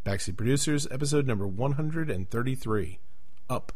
Backseat Producers, episode number 133. Up.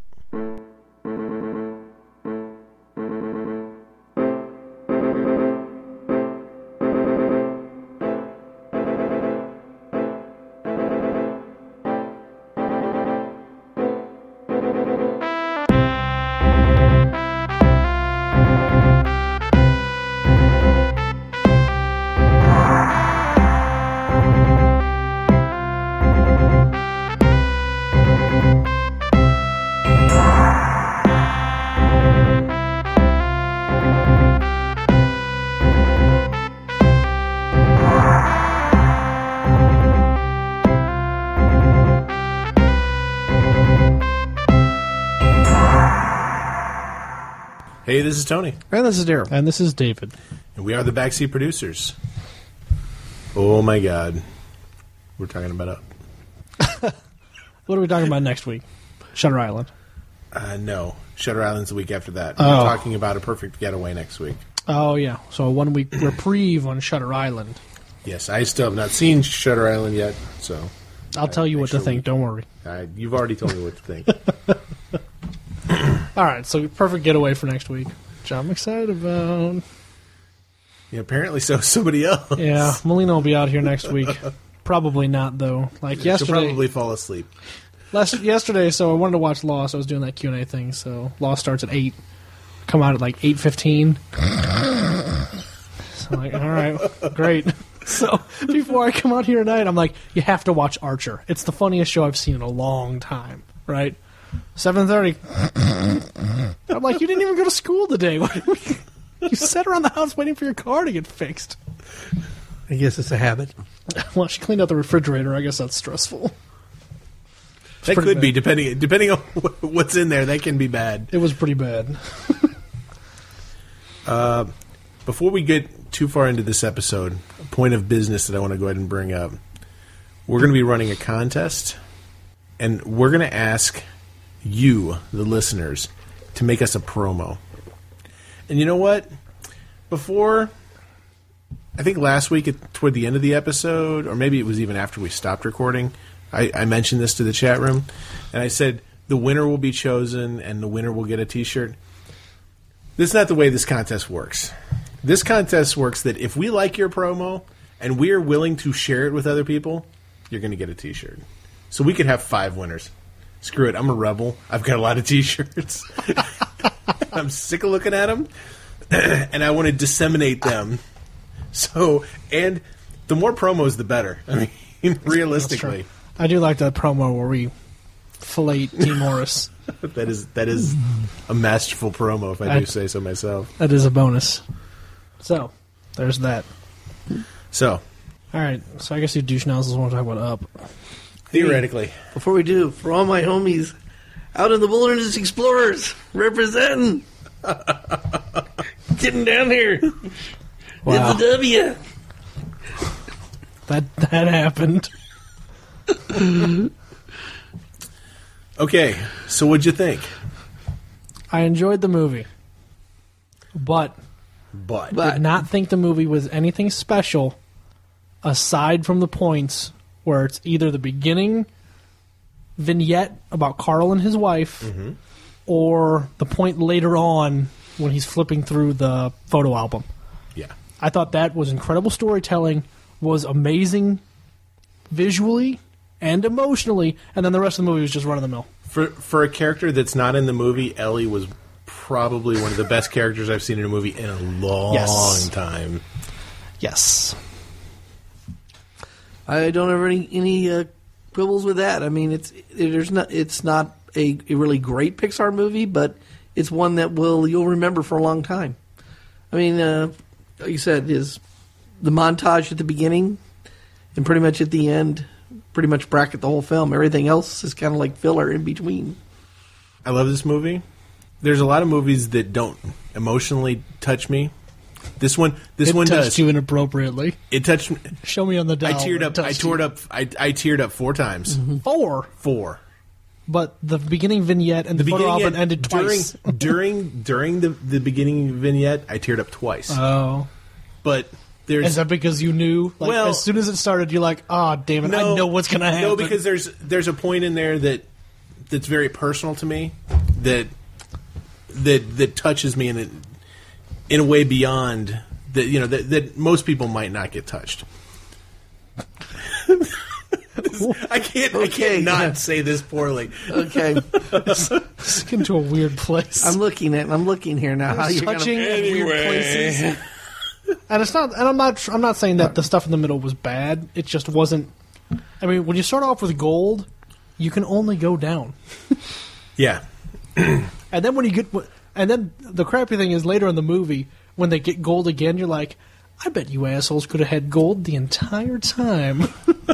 Hey, this is Tony. And this is Daryl. And this is David. And we are the Backseat Producers. Oh my God. We're talking about Up. What are we talking about next week? Shutter Island. No. Shutter Island's the week after that. Oh. We're talking about A Perfect Getaway next week. Oh, yeah. So a 1 week reprieve on Shutter Island. Yes, I still have not seen Shutter Island yet, so... I'll tell you what to think. Don't worry. You've already told me what to think. All right, so perfect getaway for next week, which I'm excited about. Yeah, apparently so. Somebody else. Yeah, Melina will be out here next week. Probably not, though. Like yesterday, She'll probably fall asleep. Yesterday, so I wanted to watch Lost. I was doing that Q&A thing, so Lost starts at 8. Come out at like 8:15. So I'm like, all right, great. So before I come out here tonight, I'm like, you have to watch Archer. It's the funniest show I've seen in a long time, right? 7:30. I'm like, you didn't even go to school today. You sat around the house waiting for your car to get fixed. I guess it's a habit. Well, she cleaned out the refrigerator. I guess that's stressful. That could be, depending on what's in there. That can be bad. It was pretty bad. Before we get too far into this episode, a point of business that I want to go ahead and bring up. We're going to be running a contest, and we're going to ask you, the listeners, to make us a promo. And you know what? Before, I think last week toward the end of the episode, or maybe it was even after we stopped recording, I mentioned this to the chat room, and I said the winner will be chosen and the winner will get a t-shirt. This is not the way this contest works. This contest works that if we like your promo and we are willing to share it with other people, you're going to get a t-shirt. So we could have 5 winners. Screw it, I'm a rebel. I've got a lot of t-shirts. I'm sick of looking at them, and I want to disseminate them. So, and the more promos, the better. I mean, realistically. I do like that promo where we fillet T. Morris. That is a masterful promo, if I do say so myself. That is a bonus. So, there's that. So. All right, so I guess you douche nozzles want to talk about Up. Theoretically. Hey, before we do, for all my homies out in the Wilderness Explorers, representing. Getting down here. Wow. It's a W. That happened. Okay, so what'd you think? I enjoyed the movie, but did not think the movie was anything special aside from the points where it's either the beginning vignette about Carl and his wife or the point later on when he's flipping through the photo album. Yeah. I thought that was incredible storytelling, was amazing visually and emotionally, and then the rest of the movie was just run-of-the-mill. For a character that's not in the movie, Ellie was probably one of the best characters I've seen in a movie in a long time. Yes. I don't have any quibbles with that. I mean, it's not a really great Pixar movie, but it's one that you'll remember for a long time. I mean, like you said, is the montage at the beginning and pretty much at the end pretty much bracket the whole film. Everything else is kind of like filler in between. I love this movie. There's a lot of movies that don't emotionally touch me. This one does. It touched you inappropriately. It touched me. Show me on the dial. I teared up. I teared up 4 times. Mm-hmm. 4. But the beginning vignette and the photo album ended twice. During the beginning vignette, I teared up twice. Oh. But Is that because you knew? Like, well, as soon as it started, you're like, "Oh, damn it! I know what's going to happen." No, because there's a point in there that's very personal to me that touches me in a way beyond that. That most people might not get touched. I can't not say this poorly. Okay, it's getting to a weird place. I'm looking here now. How you're touching anyway. weird places. And it's not. And I'm not saying that the stuff in the middle was bad. It just wasn't. I mean, when you start off with gold, you can only go down. Yeah. And then when you get, and then the crappy thing is later in the movie when they get gold again, you're like, I bet you assholes could have had gold the entire time.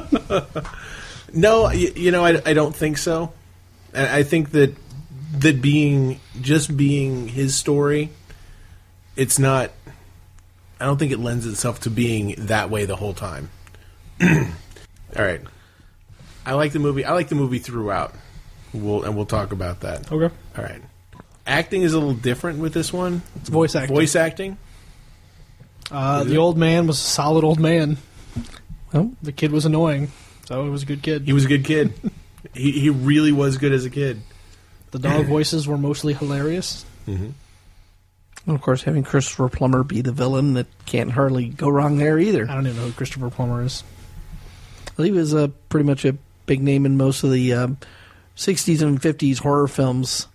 No, I don't think so. I think that being his story, it's not. I don't think it lends itself to being that way the whole time. All right, I like the movie. I like the movie throughout. We'll talk about that. Okay. All right. Acting is a little different with this one. It's voice acting. Voice acting. The old man was a solid old man. Well, the kid was annoying, so he was a good kid. He was a good kid. he really was good as a kid. The dog voices were mostly hilarious. Mm-hmm. And of course, having Christopher Plummer be the villain, that can't hardly go wrong there either. I don't even know who Christopher Plummer is. Well, he was pretty much a big name in most of the 60s and 50s horror films.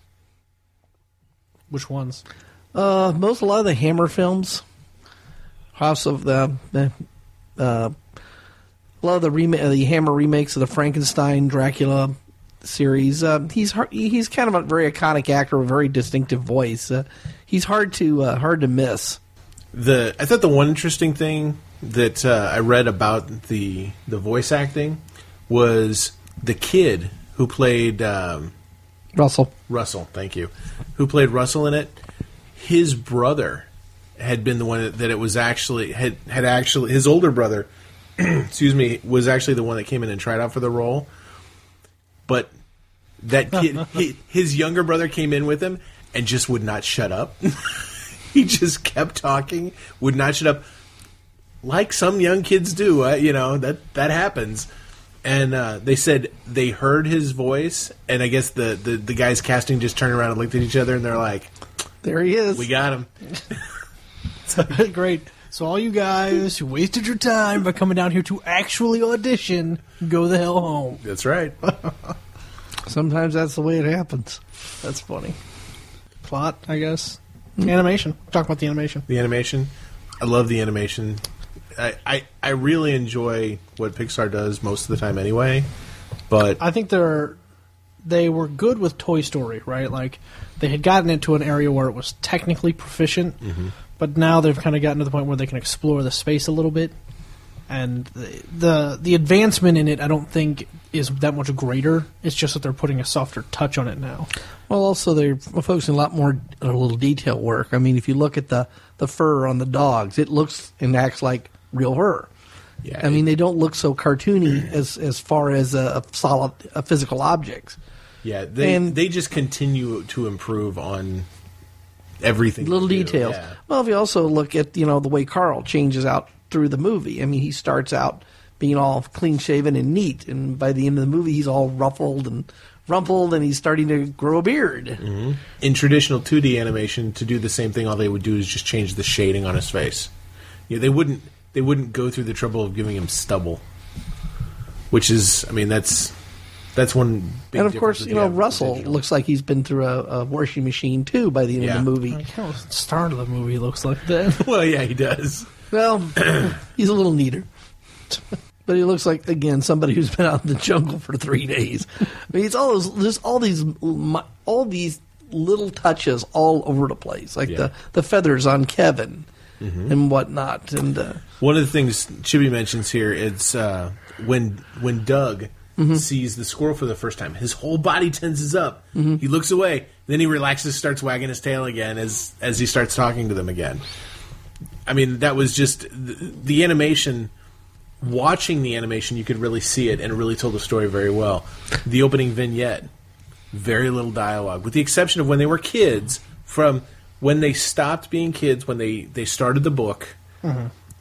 Which ones? A lot of the Hammer films. House of a lot of the Hammer remakes of the Frankenstein, Dracula series. He's kind of a very iconic actor with a very distinctive voice. He's hard to miss. I thought the one interesting thing that I read about the voice acting was the kid who played Russell. Thank you. Who played Russell in it? His brother had been the one that it was actually had actually his older brother. excuse me, was actually the one that came in and tried out for the role. But that kid, his younger brother came in with him and just would not shut up. He just kept talking, would not shut up, like some young kids do. That happens. And they said they heard his voice, and I guess the guys casting just turned around and looked at each other, and they're like, "There he is. We got him." Great. So all you guys who wasted your time by coming down here to actually audition, go the hell home. That's right. Sometimes that's the way it happens. That's funny. Plot, I guess. Animation. Talk about the animation. The animation. I love the animation. I really enjoy what Pixar does most of the time anyway. But I think they were good with Toy Story, right? Like, they had gotten into an area where it was technically proficient, but now they've kind of gotten to the point where they can explore the space a little bit. And the advancement in it, I don't think, is that much greater. It's just that they're putting a softer touch on it now. Well, also they're focusing a lot more on a little detail work. I mean, if you look at the fur on the dogs, it looks and acts like real fur. Yeah, I mean, they don't look so cartoony as far as solid physical objects. Yeah, they just continue to improve on everything. Little details. Yeah. Well, if you also look at the way Carl changes out through the movie. I mean, he starts out being all clean shaven and neat, and by the end of the movie, he's all ruffled and rumpled, and he's starting to grow a beard. Mm-hmm. In traditional 2D animation, to do the same thing, all they would do is just change the shading on his face. They wouldn't go through the trouble of giving him stubble, which is, I mean, that's one big. And of course, Russell digital. looks like he's been through a washing machine too by the end of the movie. I can't the start of the movie looks like that. Well, yeah, he does. Well, he's a little neater. But he looks like, again, somebody who's been out in the jungle for 3 days. I mean, it's all these little touches all over the place, like the feathers on Kevin and whatnot. And one of the things Chibi mentions here is when Doug sees the squirrel for the first time, his whole body tenses up. He looks away, then he relaxes, starts wagging his tail again as he starts talking to them again. I mean, that was just the animation. Watching the animation, you could really see it, and it really told the story very well. The opening vignette, very little dialogue, with the exception of when they were kids, from when they stopped being kids, when they started the book,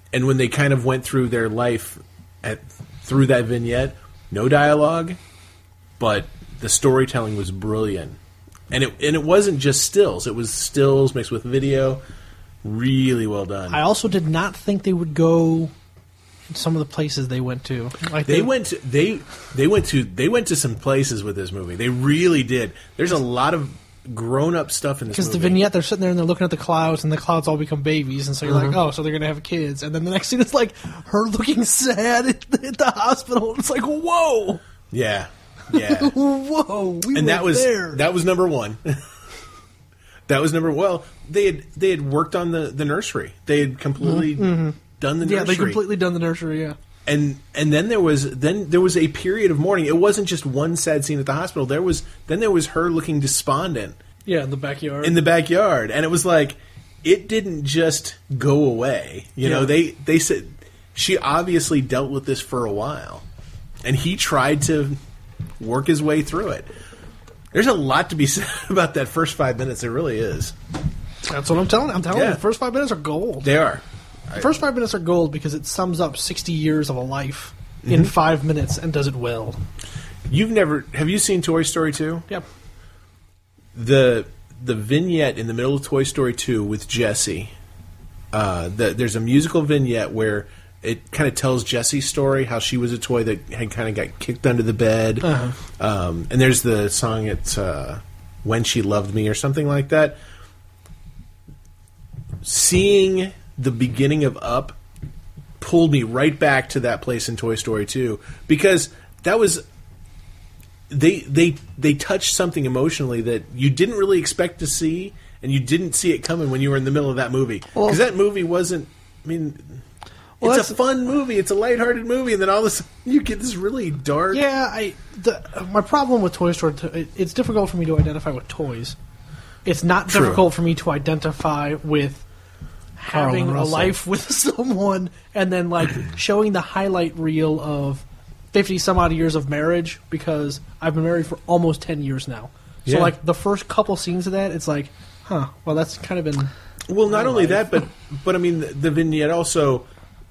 And when they kind of went through their life through that vignette, no dialogue, but the storytelling was brilliant. And it wasn't just stills. It was stills mixed with video. Really well done. I also did not think they would go some of the places they went to. Like they went to some places with this movie. They really did. There's a lot of grown-up stuff in this movie. Because the vignette, they're sitting there and they're looking at the clouds, and the clouds all become babies, and so you're like, oh, so they're going to have kids. And then the next scene is like her looking sad at the hospital. It's like, whoa! Yeah. Whoa! That was there. That was number one. That was number. Well, they had worked on the nursery. They had completely done the nursery. Yeah, they completely done the nursery. Yeah. And then there was a period of mourning. It wasn't just one sad scene at the hospital. There was her looking despondent. Yeah, in the backyard. And it was like it didn't just go away. You know, they said she obviously dealt with this for a while, and he tried to work his way through it. There's a lot to be said about that first 5 minutes. There really is. That's what I'm telling you. I'm telling you, the first 5 minutes are gold. They are. The first 5 minutes are gold because it sums up 60 years of a life in 5 minutes and does it well. Have you seen Toy Story 2? Yep. The vignette in the middle of Toy Story 2 with Jessie, there's a musical vignette where it kind of tells Jessie's story, how she was a toy that had kind of got kicked under the bed. And there's the song, it's When She Loved Me or something like that. Seeing the beginning of Up pulled me right back to that place in Toy Story 2 because that was they touched something emotionally that you didn't really expect to see, and you didn't see it coming when you were in the middle of that movie because that movie wasn't. I mean, it's a fun movie, it's a lighthearted movie, and then all of a sudden you get this really dark. Yeah, my problem with Toy Story, it's difficult for me to identify with toys. It's not difficult for me to identify with having a life with someone and then like showing the highlight reel of 50 some odd years of marriage because I've been married for almost 10 years now. So like the first couple scenes of that, it's like, well, that's kind of been. Well, not only that, but I mean the vignette also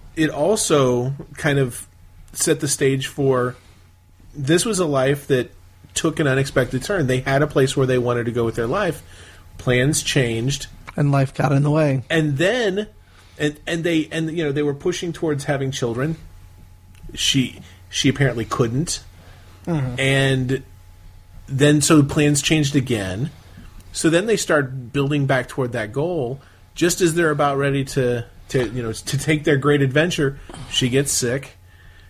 kind of set the stage for this was a life that took an unexpected turn. They had a place where they wanted to go with their life. Plans changed. And life got in the way. And then, they were pushing towards having children. She apparently couldn't. And then so the plans changed again. So then they start building back toward that goal. Just as they're about ready to take their great adventure, she gets sick.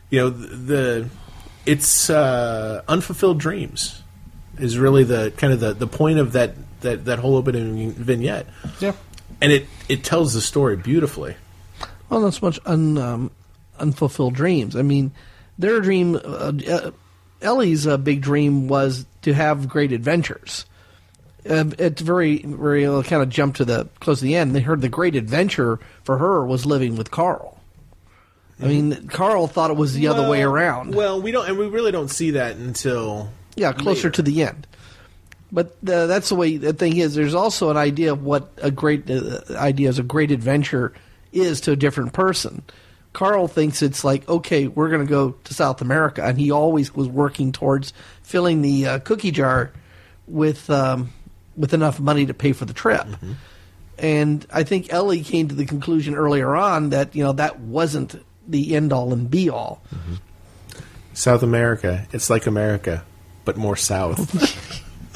It's unfulfilled dreams is really the kind of the point of that whole opening vignette. Yeah. And it tells the story beautifully. Well, not so much unfulfilled dreams. I mean, their dream, Ellie's big dream was to have great adventures. It's very, very kind of jumped to close to the end. They heard the great adventure for her was living with Carl. I mean, Carl thought it was the other way around. Well, we really don't see that until closer later. To the end. But that's the way the thing is. There's also an idea of what a great idea as a great adventure is to a different person. Carl thinks it's like, okay, we're going to go to South America, and he always was working towards filling the cookie jar with enough money to pay for the trip. And I think Ellie came to the conclusion earlier on that that wasn't the end all and be all. South America, it's like America, but more south.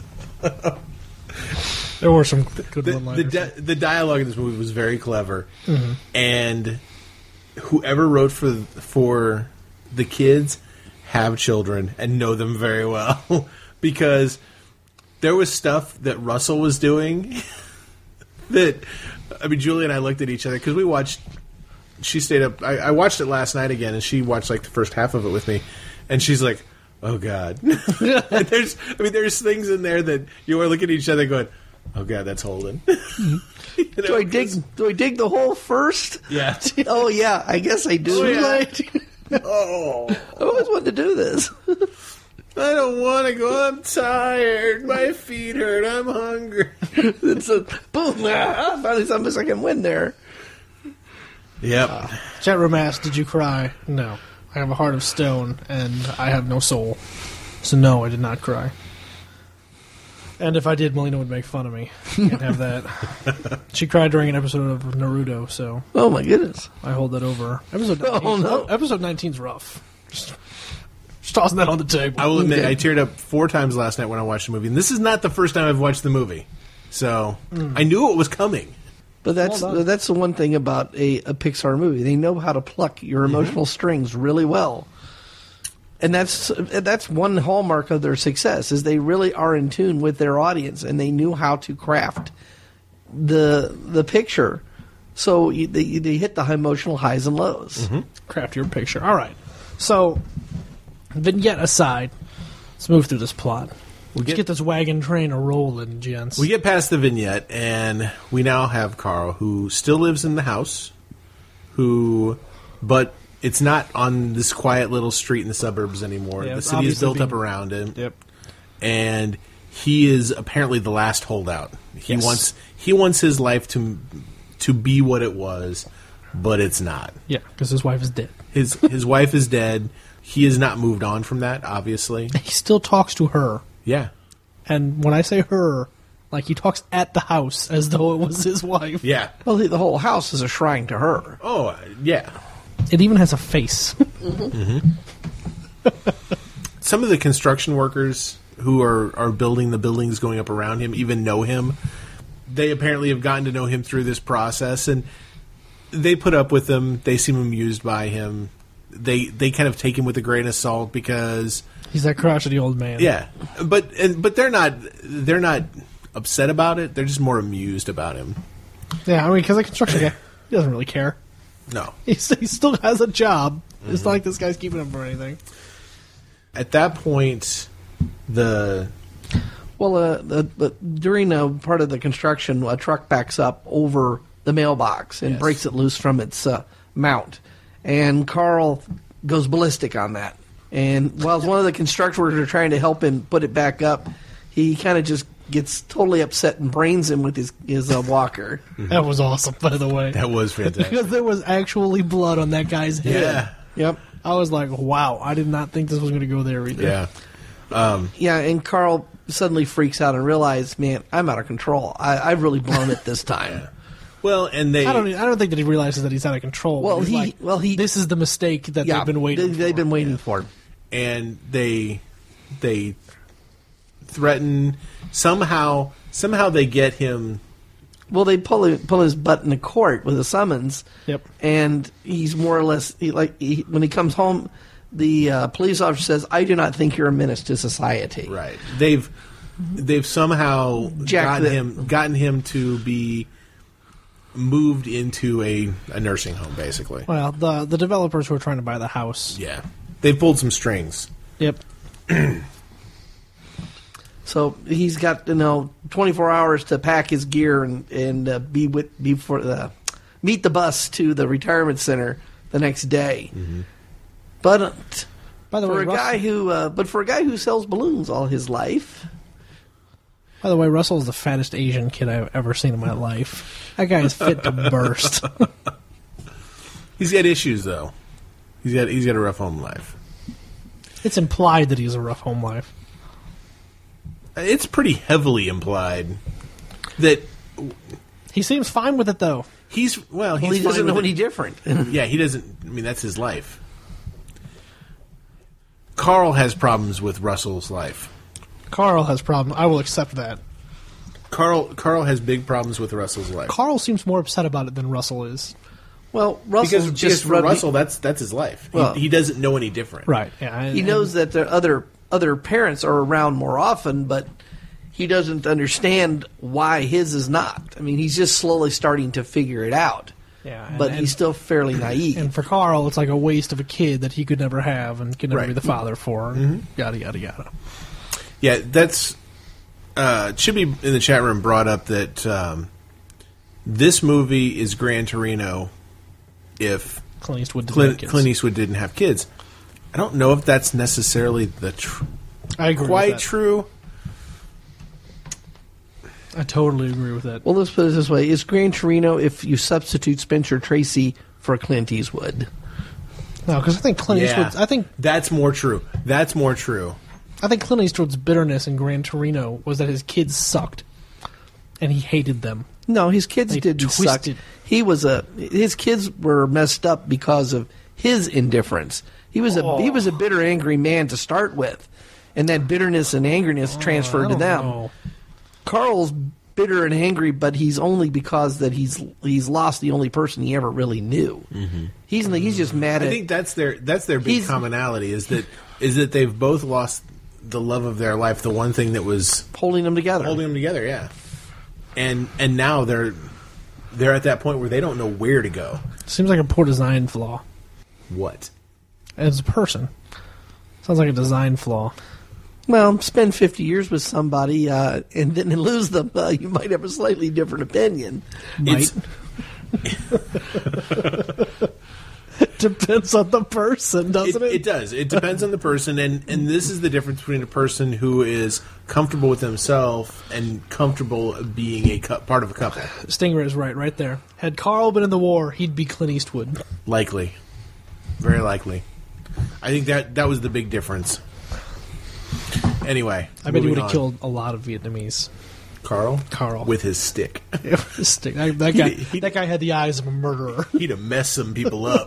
There were some good one-liners. The dialogue in this movie was very clever, and whoever wrote for the kids have children and know them very well because there was stuff that Russell was doing that Julie and I looked at each other because we watched. She stayed up. I watched it last night again, and she watched like the first half of it with me, and she's like, "Oh God!" There's things in there that you are looking at each other going, "Oh God, that's Holden." Do I dig the hole first? Yeah. Oh yeah, I guess I do. Oh, yeah. I always wanted to do this. I don't want to go. I'm tired. My feet hurt. I'm hungry. It's a boom. Finally, something I can win there. Yep. Chat room asked, "Did you cry?" No. I have a heart of stone, and I have no soul. So no, I did not cry. And if I did, Melina would make fun of me. Can't have that. She cried during an episode of Naruto, so... Oh, my goodness. I hold that over her. Episode 19, Oh, no. Episode 19's rough. Just tossing that on the table. I will admit, I teared up 4 times last night when I watched the movie. And this is not the first time I've watched the movie. So, I knew it was coming. But that's the one thing about a Pixar movie. They know how to pluck your emotional strings really well. And that's one hallmark of their success, is they really are in tune with their audience, and they knew how to craft the picture. So they hit the emotional highs and lows. Craft your picture. All right. So, vignette aside, let's move through this plot. Let's get this wagon train a-rolling, gents. We get past the vignette, and we now have Carl, who still lives in the house, but it's not on this quiet little street in the suburbs anymore. Yeah, the city is built up around him. Yep. And he is apparently the last holdout. He wants his life to be what it was, but it's not. Yeah, because his wife is dead. His wife is dead. He has not moved on from that, obviously. He still talks to her. Yeah. And when I say her, like, he talks at the house as though it was his wife. Yeah. Well, the whole house is a shrine to her. Oh, yeah. It even has a face. Some of the construction workers who are building the buildings going up around him even know him. They apparently have gotten to know him through this process, and they put up with him. They seem amused by him. They kind of take him with a grain of salt because He's that crotchety old man. yeah, but they're not upset about it. They're just more amused about him. Yeah, I mean, because the construction guy, he doesn't really care. No. He still has a job. It's not like this guy's keeping him for anything. At that point, During a part of the construction, a truck backs up over the mailbox and breaks it loose from its mount. And Carl goes ballistic on that. And while one of the construction workers are trying to help him put it back up, he kind of just gets totally upset and brains him with his walker. That was awesome, by the way. that was fantastic. Because there was actually blood on that guy's head. Yeah. Yep. I was like, wow, I did not think this was going to go there either. Yeah. Yeah, and Carl suddenly freaks out and realizes, man, I'm out of control. I've really blown it this time. Well, and I don't think that he realizes that he's out of control. Well, He's this is the mistake that they've been waiting for. They've been waiting for. And they threaten somehow they get him. Well, they pull his butt into court with a summons. Yep. And he's more or less when he comes home, the police officer says, "I do not think you're a menace to society." Right. They've somehow gotten him to be moved into a nursing home, basically. Well, the developers who are trying to buy the house. Yeah. They've pulled some strings. Yep. So he's got 24 hours to pack his gear and meet the bus to the retirement center the next day. Mm-hmm. But by the way, for a guy who sells balloons all his life. By the way, Russell is the fattest Asian kid I've ever seen in my life. That guy is fit to burst. He's got issues, though. He's got a rough home life. It's implied that he has a rough home life. It's pretty heavily implied that he seems fine with it, though. He doesn't know any different. Yeah, he doesn't. I mean, that's his life. Carl has problems with Russell's life. Carl has problems. I will accept that. Carl has big problems with Russell's life. Carl seems more upset about it than Russell is. Well, Russell because for Russell, that's his life. Well, he doesn't know any different. Right. Yeah. He knows that the other parents are around more often, but he doesn't understand why his is not. I mean, he's just slowly starting to figure it out. Yeah, but he's still fairly naive. And for Carl, it's like a waste of a kid that he could never have and could never be the father for. Mm-hmm. Yada yada yada. Yeah, that's should be in the chat room brought up that this movie is Gran Torino if Clint Eastwood didn't have kids. I don't know if that's necessarily I agree quite with that. true. I totally agree with that. Well, let's put it this way. It's Gran Torino if you substitute Spencer Tracy for Clint Eastwood. No, because I think Clint Eastwood's... I think that's more true. That's more true. I think Clint Eastwood's bitterness in Gran Torino was that his kids sucked, and he hated them. No, his kids didn't suck. His kids were messed up because of his indifference. He was a bitter, angry man to start with, and that bitterness and angriness transferred to them. Know. Carl's bitter and angry, but he's only because that he's lost the only person he ever really knew. Mm-hmm. He's just mad at. I think that's their big commonality is that they've both lost the love of their life, the one thing that was holding them together. Yeah. And now they're at that point where they don't know where to go. Seems like a poor design flaw. What? As a person. Sounds like a design flaw. Well, spend 50 years with somebody and then lose them. You might have a slightly different opinion. Might. Depends on the person, doesn't it? It does. It depends on the person, and this is the difference between a person who is comfortable with themselves and comfortable being a part of a couple. Stinger is right there. Had Carl been in the war, he'd be Clint Eastwood. Likely. Very likely. I think that was the big difference. Anyway, I bet he would have killed a lot of Vietnamese. Carl? With his stick. Stick. That guy had the eyes of a murderer. He'd have messed some people up.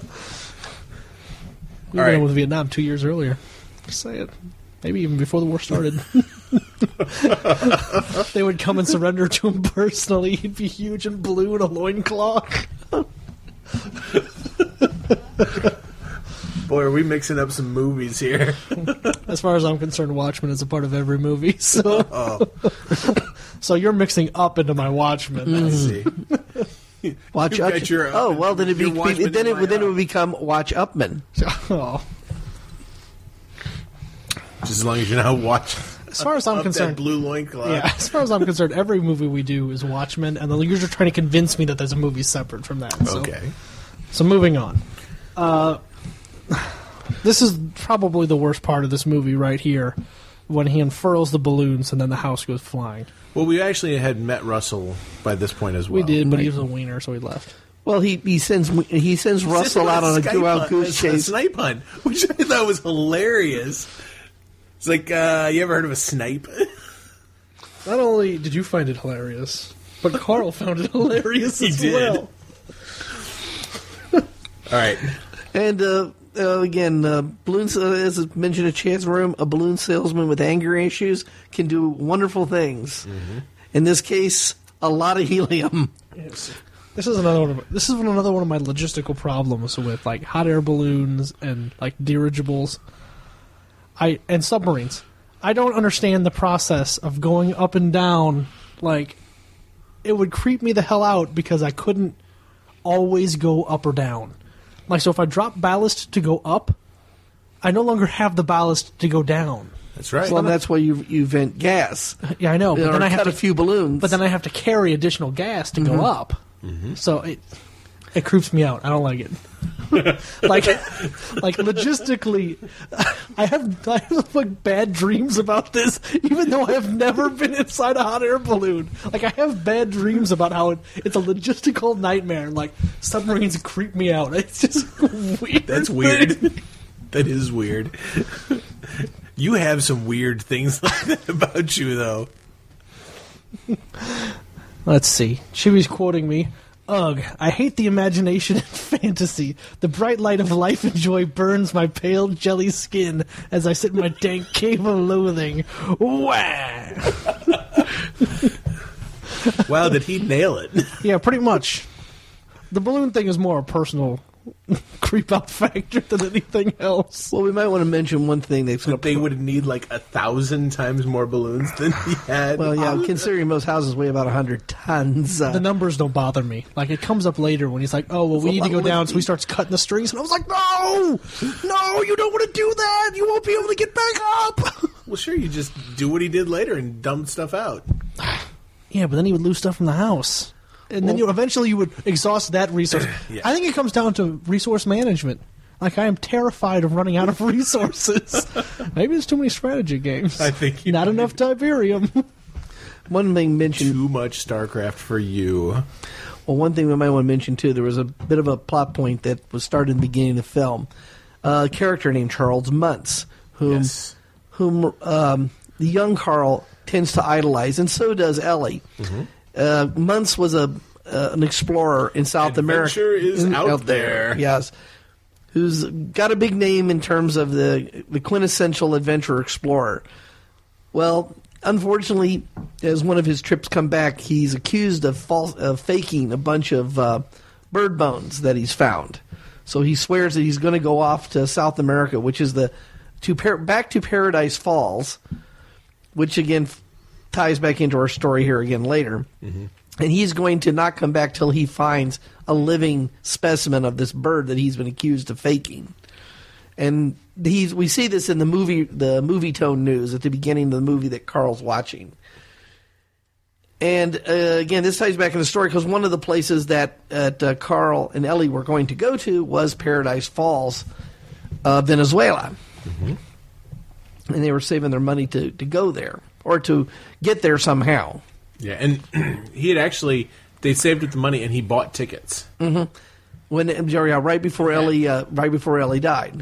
We went with Vietnam 2 years earlier. Just say it. Maybe even before the war started. They would come and surrender to him personally. He'd be huge and blue in a loincloth. Boy, are we mixing up some movies here. As far as I'm concerned, Watchmen is a part of every movie. So, so you're mixing up into my Watchmen. I see. Watch up. Then it would become Watch Upman. Oh. Just as long as you're not watching. As far as I'm concerned, that blue loincloth. Yeah. As far as I'm concerned, every movie we do is Watchmen, and the leaders are trying to convince me that there's a movie separate from that. So. Okay. So moving on. This is probably the worst part of this movie right here, when he unfurls the balloons and then the house goes flying. Well, we actually had met Russell by this point as well. We did, but he was a wiener, so he left. Well, he sends Russell out on a wild goose chase, a snipe hunt, which I thought was hilarious. It's like, you ever heard of a snipe? Not only did you find it hilarious, but Carl found it hilarious as well. All right. And again, balloons, as I mentioned, a chance room, a balloon salesman with anger issues can do wonderful things. Mm-hmm. In this case, a lot of helium. Yes. This is another one of my logistical problems with like hot air balloons and like dirigibles. And submarines. I don't understand the process of going up and down. Like, it would creep me the hell out because I couldn't always go up or down. Like, so if I drop ballast to go up, I no longer have the ballast to go down. That's right. Well, that's why you vent gas. Yeah, I know. But then I have a few balloons. But then I have to carry additional gas to go up. Mm-hmm. So it creeps me out. I don't like it. like logistically, I have like bad dreams about this, even though I have never been inside a hot air balloon. Like, I have bad dreams about how it's a logistical nightmare. Like, submarines creep me out. It's just weird. That's weird. That is weird. You have some weird things like that about you, though. Let's see. She was quoting me. Ugh, I hate the imagination and fantasy. The bright light of life and joy burns my pale jelly skin as I sit in my dank cave of loathing. Wah! Wow, did he nail it? Yeah, pretty much. The balloon thing is more a personal creep out factor than anything else. Well, we might want to mention one thing. They would need like 1,000 times more balloons than he had. Well, yeah, considering most houses weigh about 100 tons. The numbers don't bother me. Like, it comes up later when he's like, oh, well, we need to go down, so he starts cutting the strings, and I was like, no, you don't want to do that. You won't be able to get back up. Well, sure, you just do what he did later and dump stuff out. Yeah, but then he would lose stuff from the house. And then eventually you would exhaust that resource. Yeah. I think it comes down to resource management. Like, I am terrified of running out of resources. Maybe there's too many strategy games. I think not enough Tiberium. One thing mentioned. Too much StarCraft for you. Well, one thing we might want to mention, too, there was a bit of a plot point that was started in the beginning of the film. A character named Charles Muntz, whom the young Carl tends to idolize, and so does Ellie. Mm-hmm. Muntz was an explorer in South America. Adventure is out there. Yes. Who's got a big name in terms of the quintessential adventure explorer. Well, unfortunately, as one of his trips come back, he's accused of faking a bunch of bird bones that he's found. So he swears that he's going to go off to South America, which is back to Paradise Falls, which again ties back into our story here again later. Mm-hmm. And he's going to not come back till he finds a living specimen of this bird that he's been accused of faking. And we see this in the movie tone news at the beginning of the movie that Carl's watching. And again, this ties back in the story because one of the places that Carl and Ellie were going to go to was Paradise Falls, Venezuela. Mm-hmm. And they were saving their money to go there or to get there somehow. Yeah, and they saved up the money and he bought tickets. Mm-hmm. Right before Ellie died.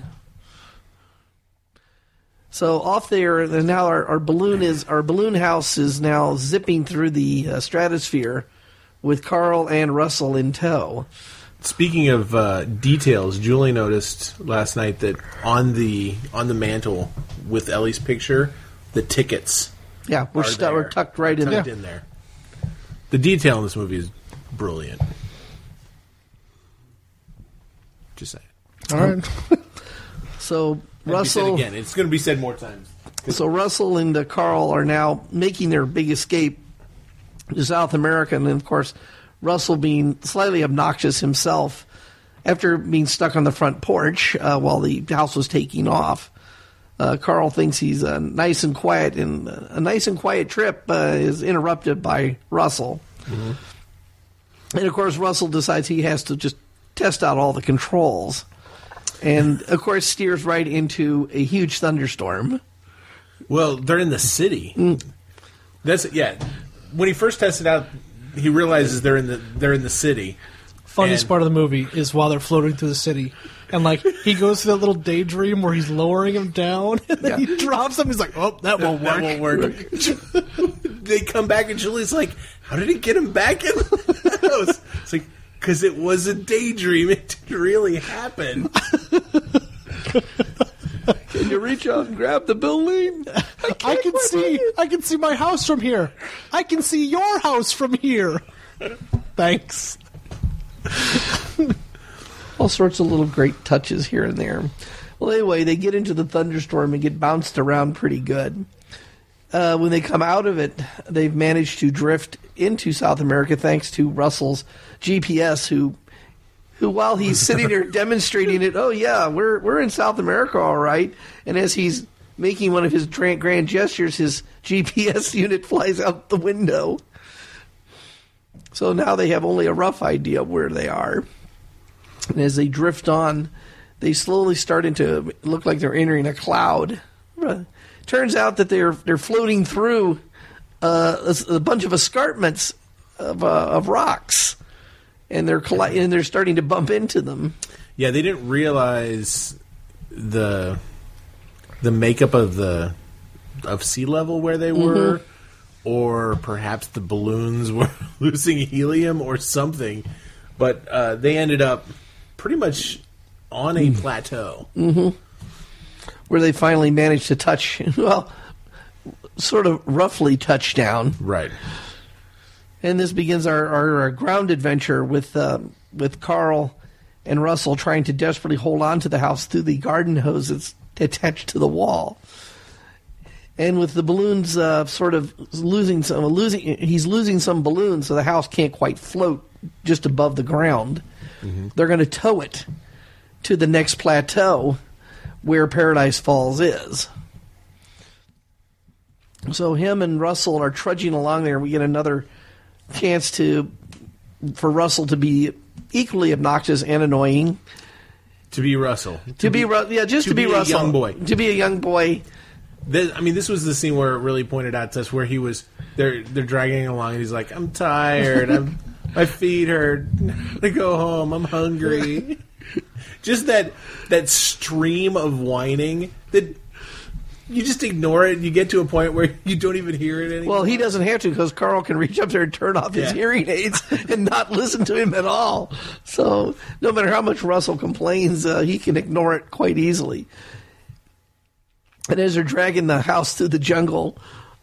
So off there, and now our balloon house is now zipping through the stratosphere with Carl and Russell in tow. Speaking of details, Julie noticed last night that on the mantle with Ellie's picture, the tickets. Yeah, we're tucked right in there. The detail in this movie is brilliant. Just saying. All right. So Russell, again, it's going to be said more times. So Russell and Carl are now making their big escape to South America, and then, of course, Russell being slightly obnoxious himself after being stuck on the front porch while the house was taking off. Carl thinks he's nice and quiet, and a nice and quiet trip is interrupted by Russell. Mm-hmm. And, of course, Russell decides he has to just test out all the controls. And, of course, steers right into a huge thunderstorm. Well, they're in the city. When he first tested out, he realizes they're in the city. Funniest part of the movie is while they're floating through the city, and he goes to that little daydream where he's lowering him down, and then he drops him. He's like, "Oh, that won't work." That won't work. They come back, and Julie's like, "How did he get him back in the house?" It's like, because it was a daydream. It didn't really happen. Can you reach out and grab the building? I can see my house from here. I can see your house from here. Thanks. All sorts of little great touches here and there. Well, anyway, they get into the thunderstorm and get bounced around pretty good. When they come out of it, they've managed to drift into South America thanks to Russell's GPS, who while he's sitting there demonstrating it, oh yeah, we're in South America, all right. And as he's making one of his grand gestures, his GPS unit flies out the window. So now they have only a rough idea of where they are. And as they drift on, they slowly start to look like they're entering a cloud. Turns out that they're floating through a bunch of escarpments of rocks, and they're starting to bump into them. Yeah, they didn't realize the makeup of sea level where they were, or perhaps the balloons were losing helium or something. But they ended up pretty much on a plateau. Mm-hmm. Where they finally managed to touch, well, sort of roughly touch down. Right. And this begins our ground adventure with Carl and Russell trying to desperately hold on to the house through the garden hose that's attached to the wall. And with the balloons sort of he's losing some balloons, so the house can't quite float just above the ground. Mm-hmm. They're going to tow it to the next plateau where Paradise Falls is. So him and Russell are trudging along there. We get another chance for Russell to be equally obnoxious and annoying. To be Russell. To be Russell. A young boy. To be a young boy. This was the scene where it really pointed out to us where they're dragging along and he's like, I'm tired. My feet hurt. I go home. I'm hungry. Just that stream of whining that you just ignore it and you get to a point where you don't even hear it anymore. Well, he doesn't have to because Carl can reach up there and turn off his hearing aids and not listen to him at all. So no matter how much Russell complains, he can ignore it quite easily. And as they're dragging the house through the jungle,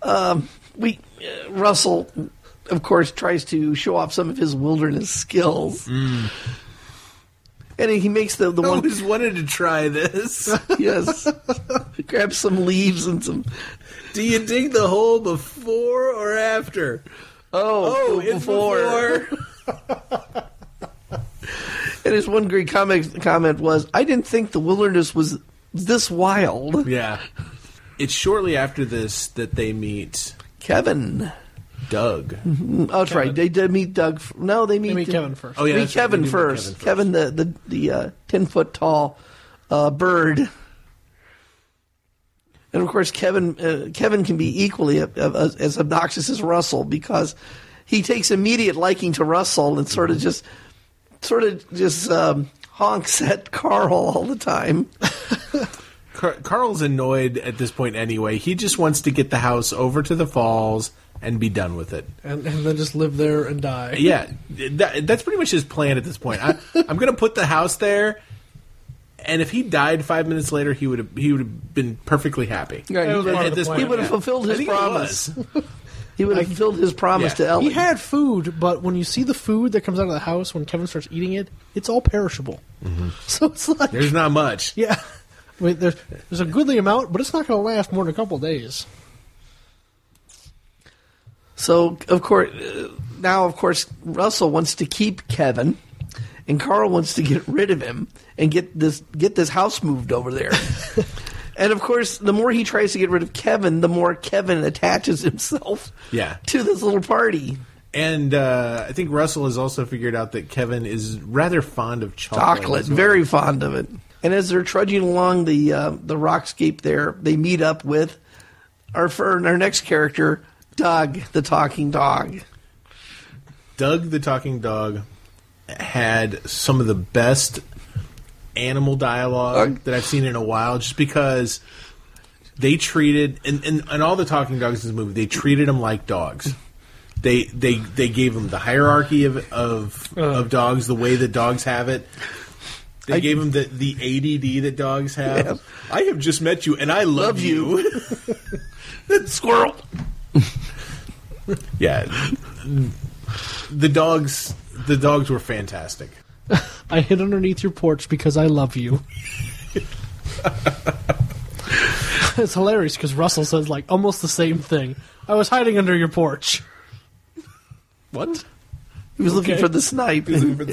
Russell, of course, tries to show off some of his wilderness skills. And he makes the I one. always wanted to try this. Yes. Grab some leaves and some. Do you dig the hole before or after? It's before. And his one great comment was, I didn't think the wilderness was this wild. Yeah. It's shortly after this that they meet Kevin. Doug. Oh, that's Kevin. right. They did meet Doug. No, they meet Kevin first. Oh, yeah. Meet that's right. Kevin They do meet first. Kevin, the 10-foot tall bird. And of course, Kevin can be equally as obnoxious as Russell because he takes immediate liking to Russell and sort of just honks at Carl all the time. Carl's annoyed at this point anyway. He just wants to get the house over to the falls and be done with it. And then just live there and die. Yeah, that's pretty much his plan at this point. I'm going to put the house there, and if he died 5 minutes later, he would have been perfectly happy. Yeah, That was part of the plan. he would have fulfilled his I think promise. He would have fulfilled his promise to Ellie. He had food, but when you see the food that comes out of the house when Kevin starts eating it, it's all perishable. So it's like... There's not much. Yeah. I mean, there's a goodly amount, but it's not going to last more than a couple of days. So, of course, Russell wants to keep Kevin, and Carl wants to get rid of him and get this house moved over there. And, of course, the more he tries to get rid of Kevin, the more Kevin attaches himself to this little party. And I think Russell has also figured out that Kevin is rather fond of chocolate. Very fond of it. And as they're trudging along the rockscape there, they meet up with our next character, Doug, the talking dog. Doug, the talking dog, had some of the best animal dialogue that I've seen in a while, just because they treated, and all the talking dogs in this movie, they treated them like dogs. They gave them the hierarchy of dogs, the way that dogs have it. They gave him the ADD that dogs have. Yeah. I have just met you, and I love you. Squirrel. Yeah, the dogs were fantastic. I hid underneath your porch because I love you. It's hilarious because Russell says like almost the same thing. I was hiding under your porch. What? He was looking for the snipe.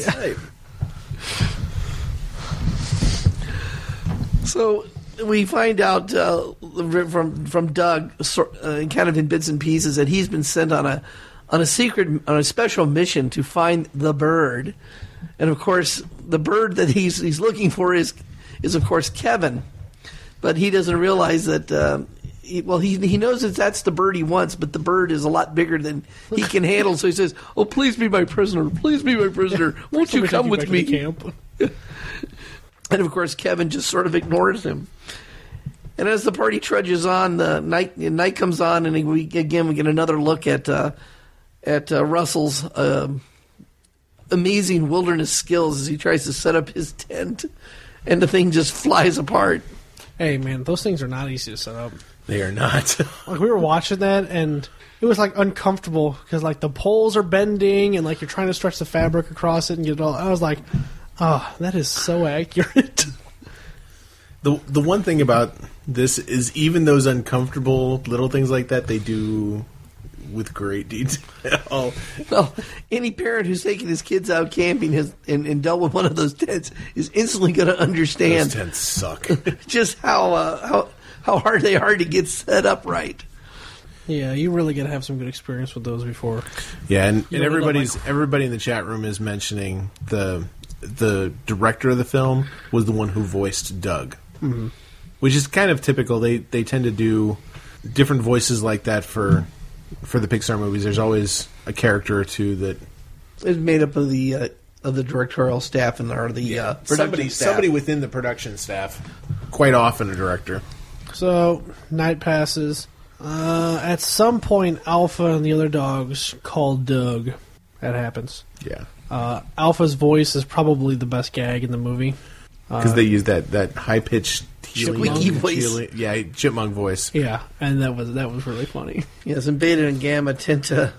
So we find out from Doug, kind of in bits and pieces, that he's been sent on a special mission to find the bird, and of course the bird that he's looking for is of course Kevin, but he doesn't realize that. He knows that that's the bird he wants, but the bird is a lot bigger than he can handle. So he says, "Oh, please be my prisoner! Please be my prisoner! Won't you come with me?" Camp. And of course, Kevin just sort of ignores him. And as the party trudges on, the night comes on, and we get another look at Russell's amazing wilderness skills as he tries to set up his tent, and the thing just flies apart. Hey, man, those things are not easy to set up. They are not. Like, we were watching that, and it was like uncomfortable because like the poles are bending, and like you're trying to stretch the fabric across it and get it all. I was like, oh, that is so accurate. The one thing about this is even those uncomfortable little things like that, they do with great detail. Well, any parent who's taking his kids out camping and dealt with one of those tents is instantly going to understand those tents suck. Just how hard they are to get set up right. Yeah, you really got to have some good experience with those before. Yeah, and everybody in the chat room is mentioning the director of the film was the one who voiced Doug, which is kind of typical. They tend to do different voices like that for the Pixar movies. There's always a character or two that It's made up of the directorial staff and the production staff. Somebody within the production staff. Quite often a director. So, night passes. At some point, Alpha and the other dogs call Doug. That happens. Yeah. Alpha's voice is probably the best gag in the movie. Because they use that high-pitched squeaky voice. Chipmunk voice. Yeah, and that was really funny. Yes, and Beta and Gamma tend to...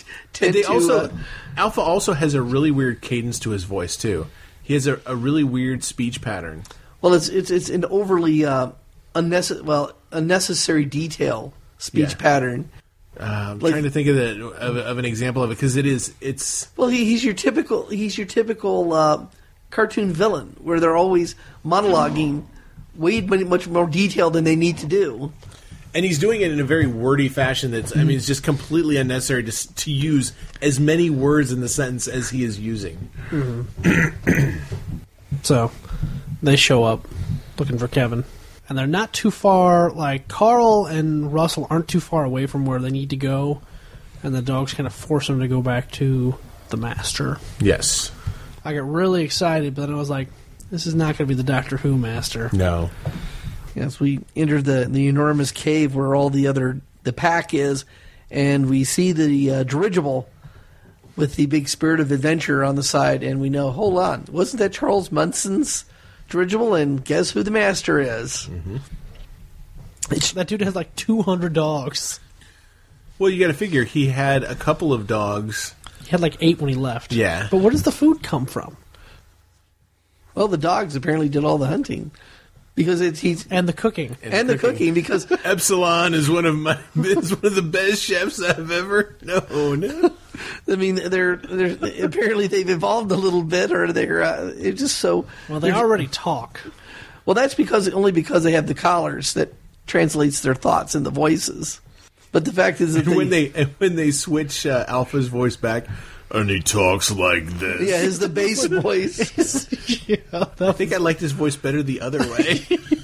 Alpha also has a really weird cadence to his voice, too. He has a really weird speech pattern. Well, it's an overly unnecessary detail speech pattern. I'm trying to think of an example of it because it's. Well, he's your typical cartoon villain where they're always monologuing way much more detail than they need to do. And he's doing it in a very wordy fashion that's, I mean, it's just completely unnecessary to use as many words in the sentence as he is using. Mm-hmm. So, they show up looking for Kevin. And they're not too far, like, Carl and Russell aren't too far away from where they need to go. And the dogs kind of force them to go back to the master. Yes. I got really excited, but then I was like, this is not going to be the Doctor Who master. No. Yes, we enter the enormous cave where all the pack is, and we see the dirigible with the big Spirit of Adventure on the side, and we know, hold on, wasn't that Charles Munson's dirigible? And guess who the master is? Mm-hmm. That dude has like 200 dogs. Well, you got to figure he had a couple of dogs. He had like 8 when he left. Yeah. But where does the food come from? Well, the dogs apparently did all the hunting. Because and the cooking and the cooking because Epsilon is one of the best chefs I've ever known. I mean, they're apparently they've evolved a little bit, or they're just so. Well, they already talk. Well, that's only because they have the collars that translates their thoughts and the voices. But the fact is that when they switch Alpha's voice back. And he talks like this. Yeah, it's the bass voice. Yeah, I think I liked his voice better the other way.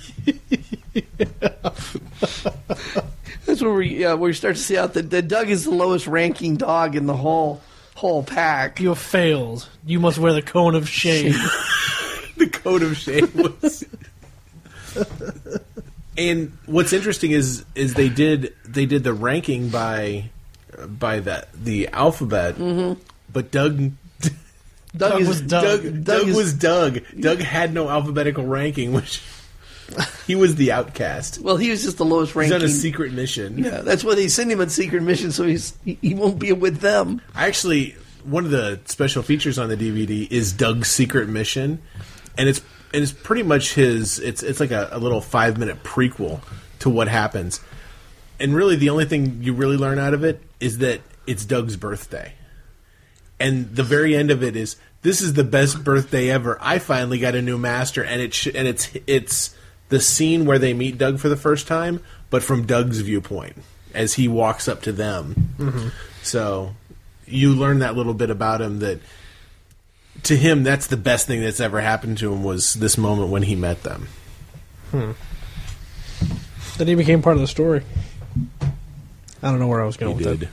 That's where we start to see out that Doug is the lowest ranking dog in the whole pack. You have failed. You must wear the cone of shame. The cone of shame was. And what's interesting is they did the ranking by the alphabet. Mm-hmm. But Doug was Doug. Doug was Doug. Doug had no alphabetical ranking, which he was the outcast. Well, he was just the lowest ranking. He's on a secret mission. Yeah, that's why they send him on secret mission, so he won't be with them. Actually, one of the special features on the DVD is Doug's secret mission, and it's pretty much his. It's like a little 5-minute prequel to what happens. And really, the only thing you really learn out of it is that it's Doug's birthday. And the very end of it is, this is the best birthday ever. I finally got a new master, and it's the scene where they meet Doug for the first time, but from Doug's viewpoint as he walks up to them. Mm-hmm. So you learn that little bit about him, that to him that's the best thing that's ever happened to him, was this moment when he met them. Then he became part of the story. I don't know where I was going with that.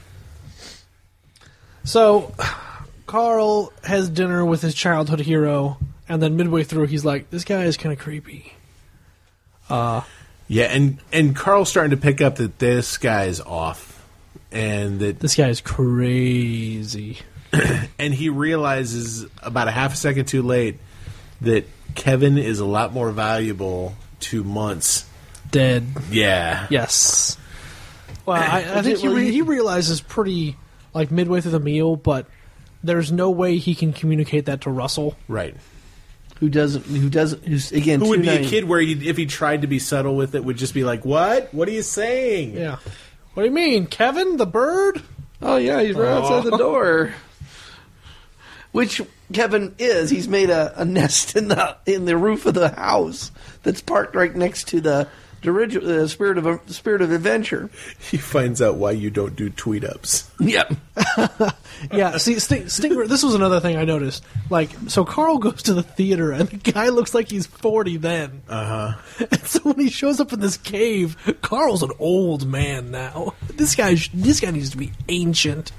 So Carl has dinner with his childhood hero, and then midway through he's like, this guy is kind of creepy. Yeah, and Carl's starting to pick up that this guy is off, and that this guy is crazy. And he realizes about a half a second too late that Kevin is a lot more valuable to Muntz. Dead. Yeah. Yes. Well, I think he realizes pretty, like, midway through the meal, but there's no way he can communicate that to Russell. Right. Who's again, who would be a kid where if he tried to be subtle with it would just be like, what are you saying? Yeah. What do you mean, Kevin the bird? Oh yeah, he's right outside the door. Which Kevin is. He's made a nest in the roof of the house that's parked right next to the Spirit of Adventure. He finds out why you don't do tweet ups. Yep. Yeah, see, Stinger, this was another thing I noticed. Like, so Carl goes to the theater, and the guy looks like he's 40 then. Uh-huh. And so when he shows up in this cave, Carl's an old man now. This guy needs to be ancient.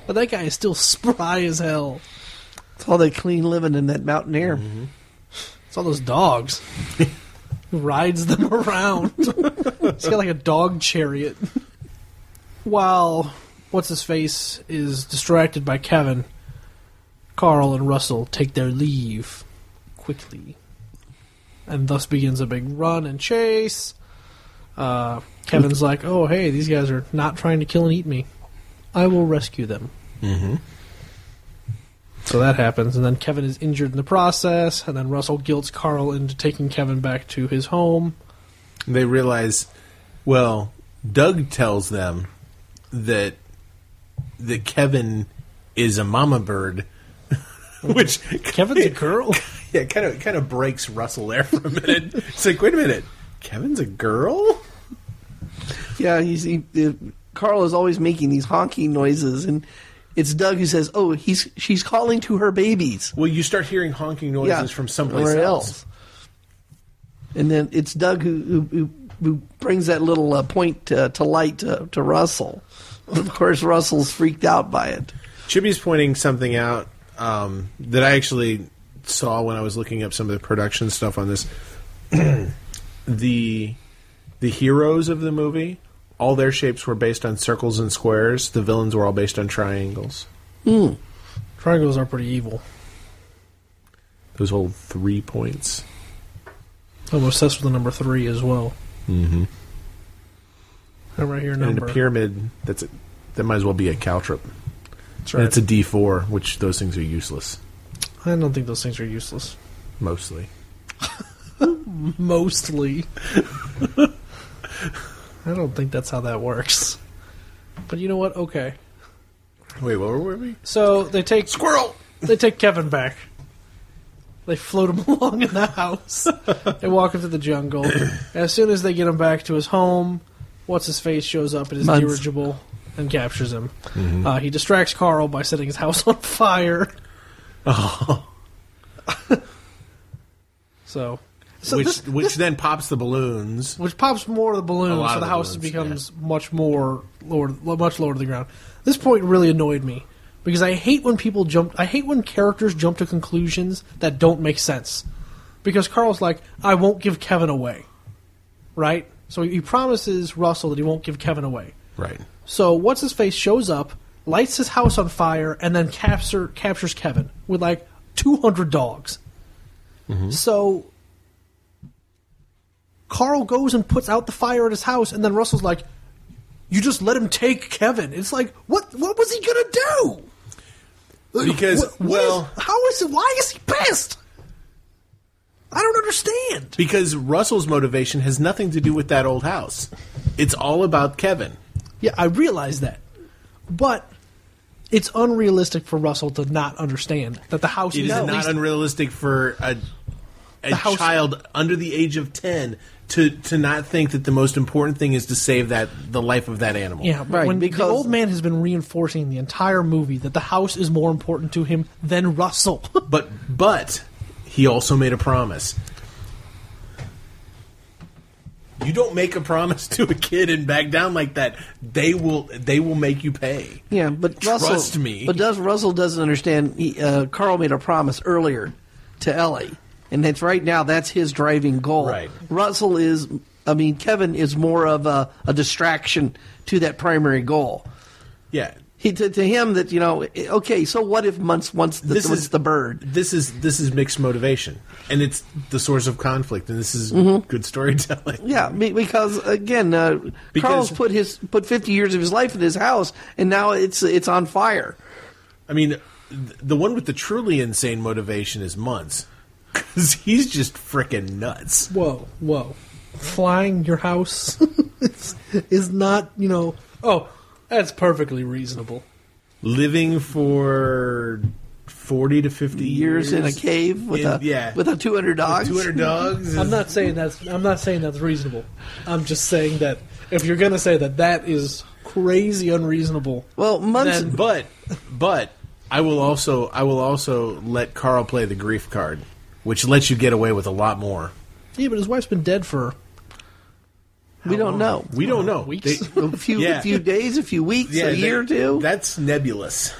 But that guy is still spry as hell. It's all that clean living in that mountain air. Mm-hmm. It's all those dogs. He rides them around. He's got like a dog chariot. While What's-His-Face is distracted by Kevin, Carl and Russell take their leave quickly. And thus begins a big run and chase. Kevin's like, oh, hey, these guys are not trying to kill and eat me. I will rescue them. Mm-hmm. So that happens, and then Kevin is injured in the process, and then Russell guilts Carl into taking Kevin back to his home. They realize, well, Doug tells them that Kevin is a mama bird, which Kevin's a girl? Yeah, kind of breaks Russell there for a minute. It's like, wait a minute, Kevin's a girl? Yeah, Carl is always making these honking noises, and it's Doug who says, "Oh, she's calling to her babies." Well, you start hearing honking noises from someplace else. And then it's Doug who brings that little point to light to Russell. Of course, Russell's freaked out by it. Chippy's pointing something out that I actually saw when I was looking up some of the production stuff on this. The heroes of the movie, all their shapes were based on circles and squares. The villains were all based on triangles. Triangles are pretty evil. Those hold 3 points. I'm obsessed with the number 3 as well. Mm-hmm. And right here, And number. in a pyramid, that might as well be a caltrip. That's right. And it's a D4, which those things are useless. I don't think those things are useless. Mostly. Mostly. I don't think that's how that works. But you know what? Okay. Wait, what were we? So they take Squirrel! They take Kevin back. They float him along in the house. They walk into the jungle. As soon as they get him back to his home, What's-His-Face shows up in his dirigible and captures him. Mm-hmm. He distracts Carl by setting his house on fire. Oh. So which then pops the balloons. Which pops more of the balloons, so the house becomes much lower to the ground. This point really annoyed me because I hate when characters jump to conclusions that don't make sense. Because Carl's like, I won't give Kevin away, right? So he promises Russell that he won't give Kevin away, right? So What's-His-Face shows up, lights his house on fire, and then captures Kevin with like 200 dogs. Mm-hmm. So Carl goes and puts out the fire at his house, and then Russell's like, you just let him take Kevin. It's like, what was he going to do? Because, why is he pissed? I don't understand. Because Russell's motivation has nothing to do with that old house. It's all about Kevin. Yeah, I realize that. But it's unrealistic for Russell to not understand that the house is not unrealistic for a child under the age of 10 to not think that the most important thing is to save the life of that animal. Yeah, right. When because the old man has been reinforcing the entire movie that the house is more important to him than Russell. But he also made a promise. You don't make a promise to a kid and back down like that. They will make you pay. Yeah, but trust me. But Russell doesn't understand. Carl made a promise earlier to Ellie, and that's his driving goal. Right. Kevin is more of a distraction to that primary goal. Yeah. To him that okay, so what if once the bird? This is mixed motivation, and it's the source of conflict, and this is good storytelling. Yeah, because again, Carl's put 50 years of his life in his house, and now it's on fire. I mean, the one with the truly insane motivation is Muntz, because he's just freaking nuts. Whoa! Flying your house is not that's perfectly reasonable. Living for 40 to 50 years in a cave with 200 dogs. 200 dogs. I'm not saying that's reasonable. I'm just saying that if you're going to say that is crazy unreasonable. Well, but I will also let Carl play the grief card, which lets you get away with a lot more. Yeah, but his wife's been dead for We don't know. We don't know. Weeks? A few days, a few weeks, a year or two. That's nebulous.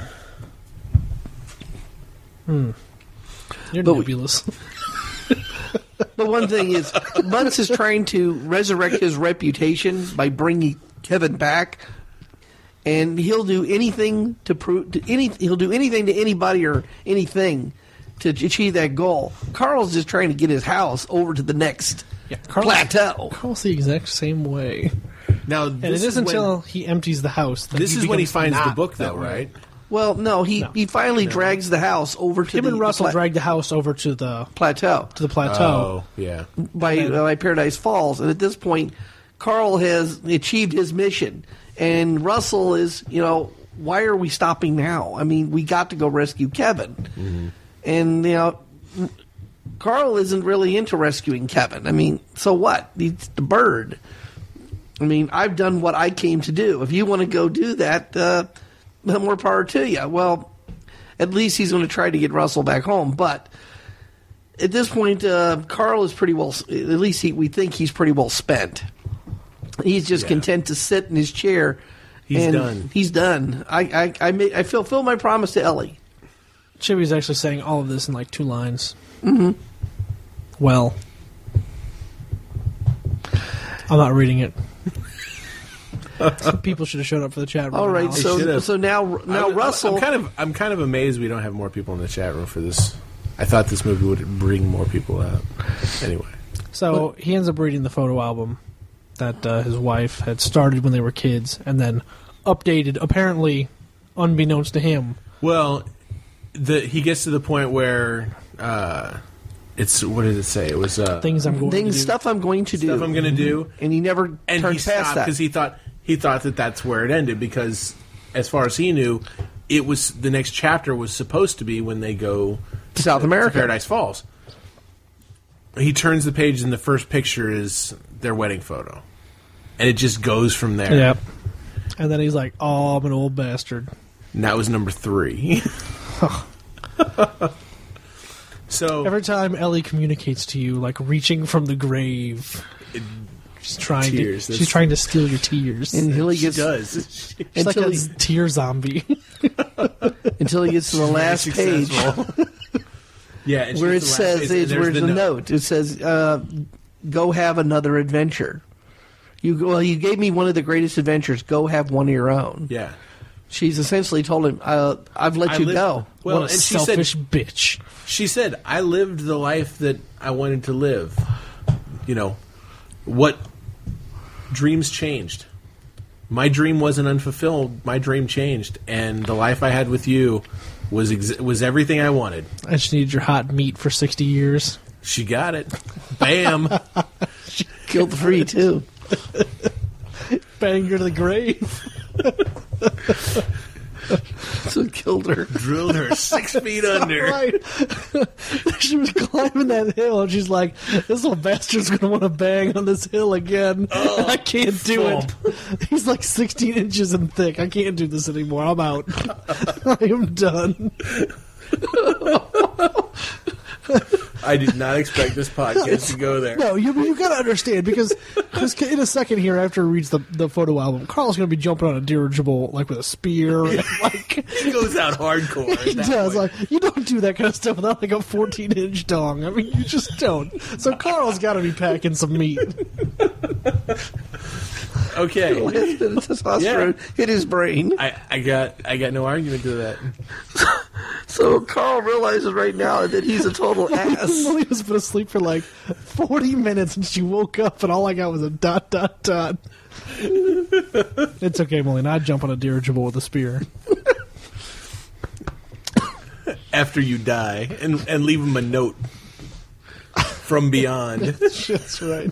You're nebulous. The one thing is, Muntz is trying to resurrect his reputation by bringing Kevin back, and he'll do anything to prove he'll do anything to anybody or anything to achieve that goal. Carl's just trying to get his house over to the next plateau. Carl's the exact same way. Now, And it isn't until he empties the house that this he is when he becomes finds the not book, that though, way. right? Well, no, he finally drags the house over to Him and Russell dragged the house over to the plateau. plateau. Oh, yeah. By Paradise Falls, and at this point, Carl has achieved his mission, and Russell is, why are we stopping now? I mean, we got to go rescue Kevin, and Carl isn't really into rescuing Kevin. I mean, so what? He's the bird. I mean, I've done what I came to do. If you want to go do that, more power to you. Well, at least he's going to try to get Russell back home, but at this point, Carl is pretty well. At least we think he's pretty well spent. He's just content to sit in his chair. He's done. He's done. I fulfill my promise to Ellie. Chibi's actually saying all of this in like 2 lines. Mm-hmm. Well, I'm not reading it. People should have showed up for the chat room. All right, so now Russell. I'm kind of amazed we don't have more people in the chat room for this. I thought this movie would bring more people out. Anyway, so he ends up reading the photo album that his wife had started when they were kids, and then updated, apparently unbeknownst to him. Well, he gets to the point where it's, what did it say? It was Stuff I'm going to do. Stuff I'm going to do. Stuff I'm going to do. And he never turned past that because he thought that that's where it ended, because as far as he knew, it was the next chapter was supposed to be when they go to South America, to Paradise Falls. He turns the page, and the first picture is their wedding photo, and it just goes from there. Yep. And then he's like, "Oh, I'm an old bastard." And that was number 3. So every time Ellie communicates to you, like reaching from the grave, she's trying to steal your tears. Until he she gets does. She's like a tear zombie. Until he gets to the last page. Yeah, and where it says, where's the note? It says, "Go have another adventure." You gave me one of the greatest adventures. Go have one of your own. Yeah. She's essentially told him, "I've let you go." Well, what a and selfish bitch. She said, "I lived the life that I wanted to live." What dreams changed? My dream wasn't unfulfilled. My dream changed, and the life I had with you was everything I wanted. I just needed your hot meat for 60 years. She got it. Bam. She killed 3 too. Banged her to the grave. So it killed her. Drilled her 6 feet under. Right. She was climbing that hill, and she's like, "This little bastard's going to want to bang on this hill again. I can't do it. He's like 16 inches in thick. I can't do this anymore. I'm out. I am done." I did not expect this podcast to go there. No, you got to understand, because in a second here, after he reads the photo album, Carl's going to be jumping on a dirigible like with a spear. And, like, he goes out hardcore. He does. Like, you don't do that kind of stuff without like a 14-inch dong. I mean, you just don't. So Carl's got to be packing some meat. Okay. The last bit of testosterone hit his brain. I got no argument to that. So Carl realizes right now that he's a total ass. Molly was put asleep for like 40 minutes, and she woke up, and all I got was a ... It's okay, Molly. I'd jump on a dirigible with a spear. After you die, and leave him a note from beyond. That's right.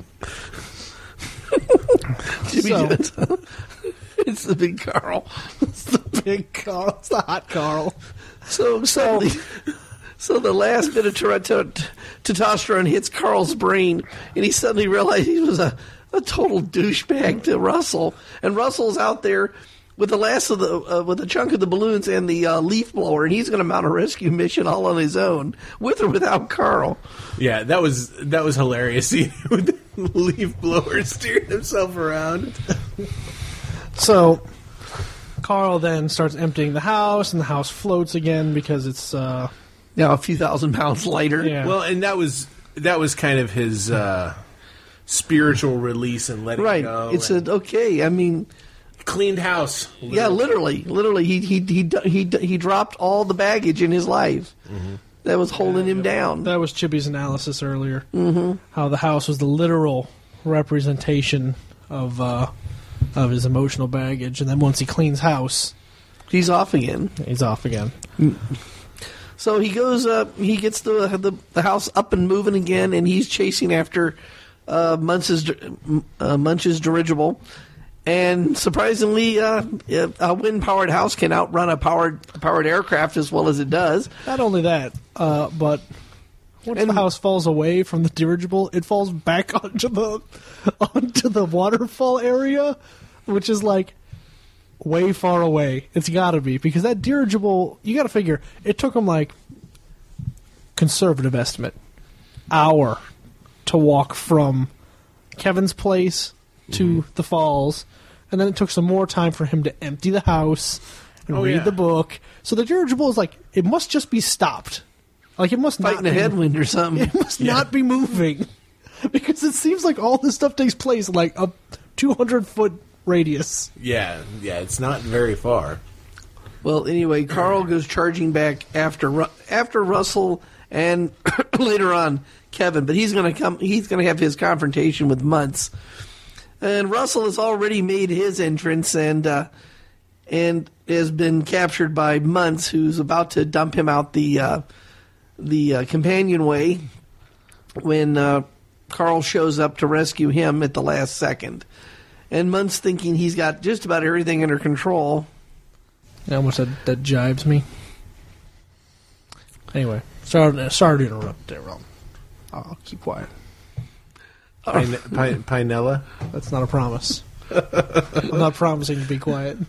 Jimmy Jones. It's the big Carl. It's the big Carl. It's the hot Carl. So the last bit of testosterone hits Carl's brain, and he suddenly realized he was a total douchebag to Russell. And Russell's out there with the last of the with a chunk of the balloons and the leaf blower, and he's going to mount a rescue mission all on his own, with or without Carl. Yeah, that was hilarious. With the leaf blower steering himself around. So Carl then starts emptying the house, and the house floats again because it's now a few thousand pounds lighter. Yeah. Well, and that was kind of his spiritual release and letting go. It said, okay, I mean, cleaned house. Literally. Yeah, literally, he dropped all the baggage in his life that was holding him down. That was Chibi's analysis earlier. Mm-hmm. How the house was the literal representation of his emotional baggage, and then once he cleans house, he's off again. So he goes up. He gets the house up and moving again, and he's chasing after Munch's dirigible. And surprisingly, a wind-powered house can outrun a powered aircraft as well as it does. Not only that, but once the house falls away from the dirigible, it falls back onto the waterfall area, which is like way far away. It's got to be, because that dirigible, you got to figure, it took them like, conservative estimate, hour to walk from Kevin's place to the falls, and then it took some more time for him to empty the house and read the book. So the dirigible is like, it must just be stopped. Like, it must fighting a headwind or something. It must not be moving, because it seems like all this stuff takes place in like a 200-foot radius. Yeah, it's not very far. Well, anyway, Carl goes charging back after Russell and later on Kevin, but he's going to have his confrontation with Muntz. And Russell has already made his entrance and has been captured by Muntz, who's about to dump him out the companionway when Carl shows up to rescue him at the last second. And Muntz, thinking he's got just about everything under control. I almost said that jibes me. Anyway, sorry to interrupt there, Ron. I'll keep quiet. Pinella? That's not a promise. I'm not promising to be quiet.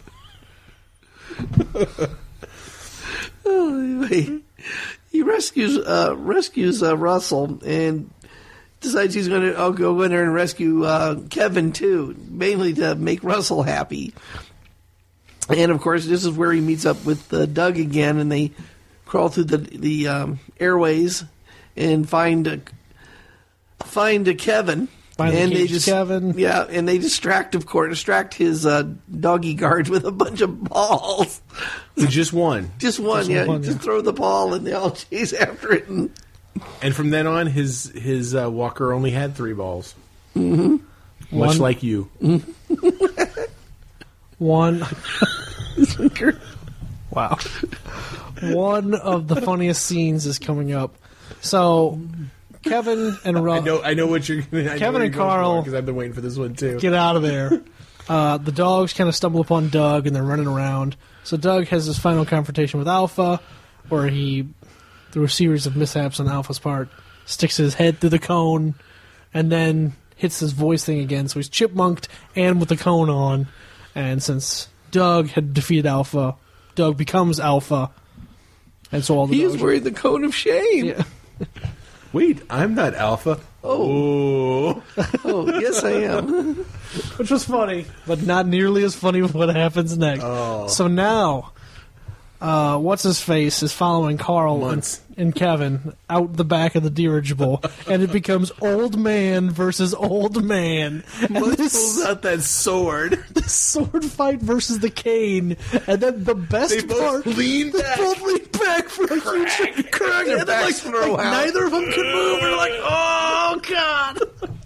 Anyway, he rescues Russell and decides he's going to go in there and rescue Kevin too, mainly to make Russell happy. And of course, this is where he meets up with Doug again, and they crawl through the airways and find Kevin. And Kevin. Yeah, and they distract his doggy guards with a bunch of balls. Just one. Just throw the ball and they all chase after it. And from then on, his walker only had 3 balls. Mm-hmm. Much like you. One. Wow. One of the funniest scenes is coming up. So Kevin and I know what you're. Kevin and Carl, because I've been waiting for this one too. Get out of there. The dogs kind of stumble upon Doug and they're running around. So Doug has his final confrontation with Alpha, where he, through a series of mishaps on Alpha's part, sticks his head through the cone and then hits his voice thing again. So he's chipmunked and with the cone on. And since Doug had defeated Alpha, Doug becomes Alpha. And so all the dogs... He's wearing the cone of shame. Yeah. Wait, I'm not Alpha. Oh, yes I am. Which was funny, but not nearly as funny with what happens next. Oh. So now, what's-his-face is following Carl and Kevin out the back of the dirigible, and it becomes old man versus old man. And pulls out that sword. The sword fight versus the cane, and then the best part... They both lean back for a huge crack, and then neither of them can move, and they're like, oh, God!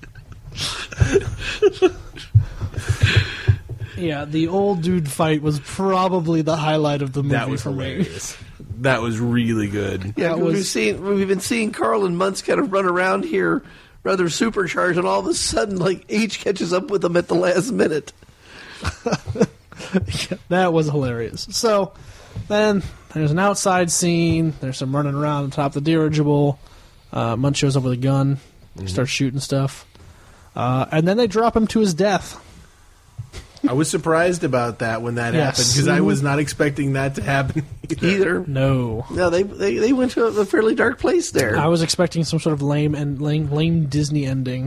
Yeah, the old dude fight was probably the highlight of the movie. That was hilarious. That was really good. Yeah, we've been seeing Carl and Muntz kind of run around here rather supercharged, and all of a sudden, like, H catches up with them at the last minute. Yeah, that was hilarious. So then there's an outside scene. There's some running around on top of the dirigible. Muntz shows up with a gun, starts shooting stuff, and then they drop him to his death. I was surprised about that when that happened because I was not expecting that to happen either. No, they went to a fairly dark place there. I was expecting some sort of lame Disney ending.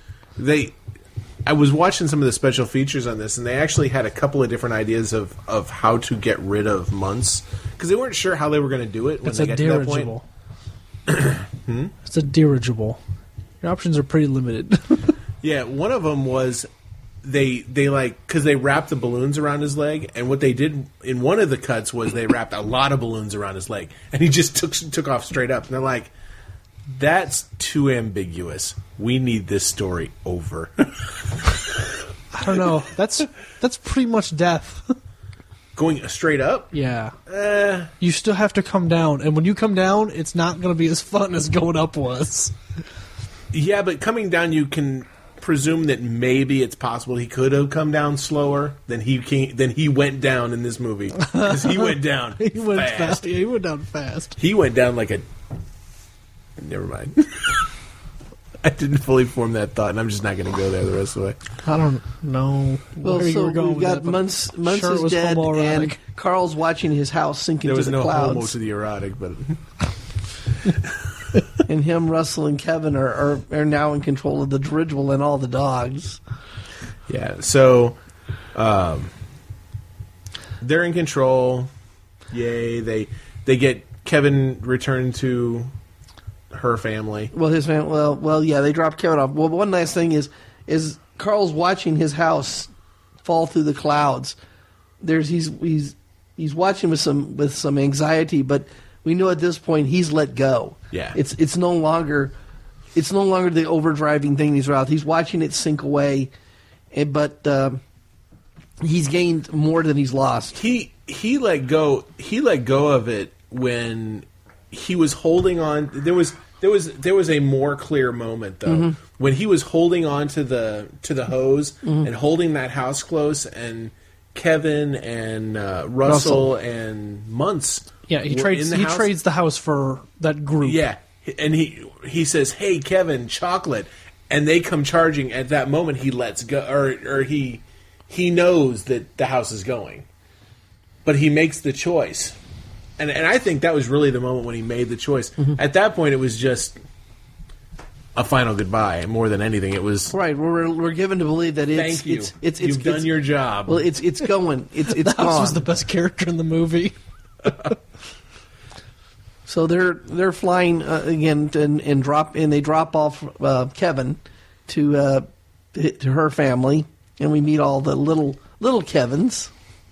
I was watching some of the special features on this, and they actually had a couple of different ideas of how to get rid of Muntz because they weren't sure how they were going to do it when they get to that point. It's a dirigible. Your options are pretty limited. Yeah, one of them was they because they wrapped the balloons around his leg, and what they did in one of the cuts was they wrapped a lot of balloons around his leg, and he just took off straight up. And they're like, "That's too ambiguous. We need this story over." I don't know. That's pretty much death. Going straight up? Yeah. You still have to come down, and when you come down, it's not going to be as fun as going up was. Yeah, but coming down, you can presume that maybe it's possible he could have come down slower than he went down in this movie because he went down. He went fast. Yeah, he went down fast. He went down like a. Never mind. I didn't fully form that thought, and I'm just not going to go there the rest of the way. I don't know. Well, so we've got Muntz is dead, and Carl's watching his house sink into the clouds. There was no homo to the erotic, but... And him, Russell, and Kevin are now in control of the dirigible and all the dogs. Yeah, so they're in control. Yay, they get Kevin returned to... her family. Well, his family. Well, yeah, they dropped Kevin off. Well, one nice thing is Carl's watching his house fall through the clouds. He's watching with some anxiety, but we know at this point he's let go. Yeah, it's no longer the overdriving thing he's around. He's watching it sink away, but he's gained more than he's lost. He let go. He let go of it when he was holding on. There was a more clear moment though when he was holding on to the hose and holding that house close, and Kevin and Russell and Muntz. Yeah, he trades the house for that group. Yeah, and he says, "Hey, Kevin, chocolate," and they come charging. At that moment, he lets go, or he knows that the house is going, but he makes the choice. And I think that was really the moment when he made the choice. At that point, it was just a final goodbye. More than anything, it was right. We're given to believe that thank you. You've done your job. Well, it's going. It's the gone. house was the best character in the movie. So they're flying again and they drop off Kevin to her family, and we meet all the little Kevins.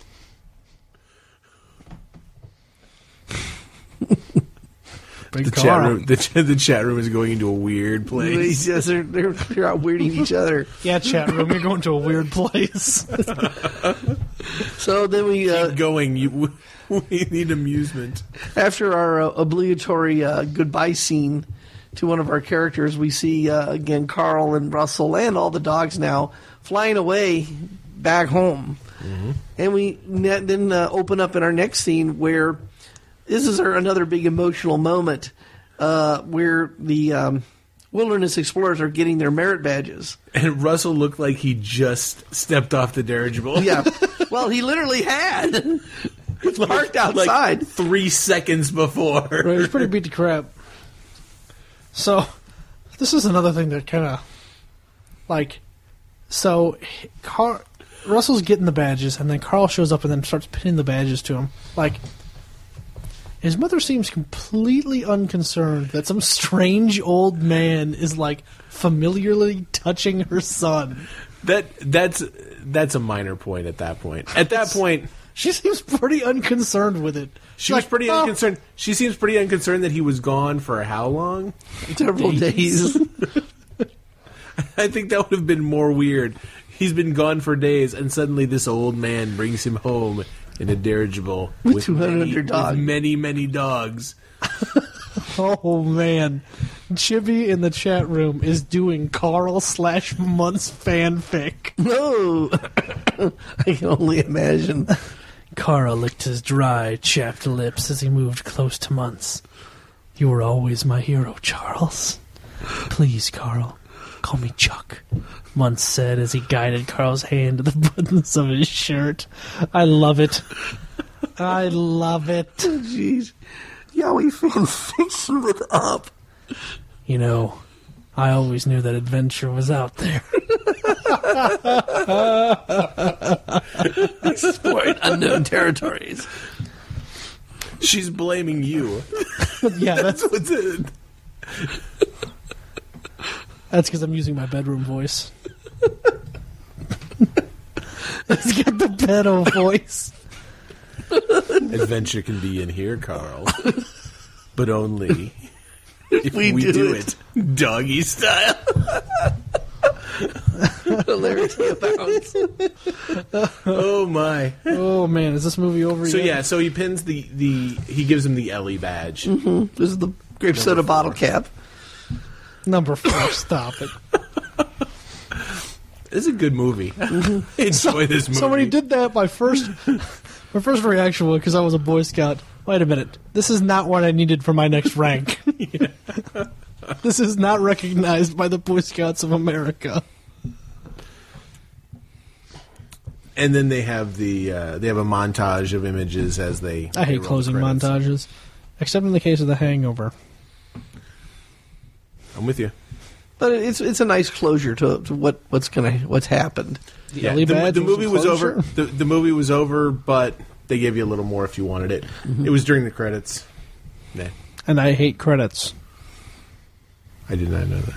The chat room is going into a weird place. Yes, they're out weirding each other. Yeah, chat room, you're going to a weird place. So then we keep going. We need amusement. After our obligatory goodbye scene to one of our characters, we see again Carl and Russell and all the dogs now flying away back home, and we then open up in our next scene where. This is another big emotional moment where the wilderness explorers are getting their merit badges. And Russell looked like he just stepped off the dirigible. Yeah. Well, he literally had. It's parked outside. Like 3 seconds before. Right, he was pretty beat to crap. So, this is another thing that kind of... Russell's getting the badges, and then Carl shows up and then starts pinning the badges to him. His mother seems completely unconcerned that some strange old man is familiarly touching her son. That's a minor point at that point. At that point, she seems pretty unconcerned with it. She was pretty unconcerned. She seems pretty unconcerned that he was gone for how long? Several days. I think that would have been more weird. He's been gone for days, and suddenly this old man brings him home. In a dirigible with 200 dogs. With many, many dogs. Oh, man. Chibi in the chat room is doing Carl/Muntz fanfic. No! I can only imagine. Carl licked his dry, chapped lips as he moved close to Muntz. You were always my hero, Charles. Please, Carl. Call me Chuck, Muntz said as he guided Carl's hand to the buttons of his shirt. I love it. I love it. Jeez. Yowie fan fiction with Up. You know, I always knew that adventure was out there. Exploring unknown territories. She's blaming you. Yeah, That's what's it. that's because I'm using my bedroom voice. It's got the pedo voice. Adventure can be in here, Carl. But only if we do it doggy style. Hilarity abounds. Oh my. Oh man, is this movie over So yet? yeah, so he pins he gives him the Ellie badge. This is the grape soda bottle cap. Number 4, stop it. It's a good movie. I enjoy this movie. So when he did that, my first reaction was, because I was a Boy Scout, wait a minute, this is not what I needed for my next rank. This is not recognized by the Boy Scouts of America. And then they have they have a montage of images as they. I hate roll closing the credits. montages, except in the case of The Hangover. I'm with you. But it's a nice closure to what's happened. The Ellie badge the movie was closure? over. The movie was over, but they gave you a little more if you wanted it. It was during the credits. Nah, And I hate credits. I did not know that.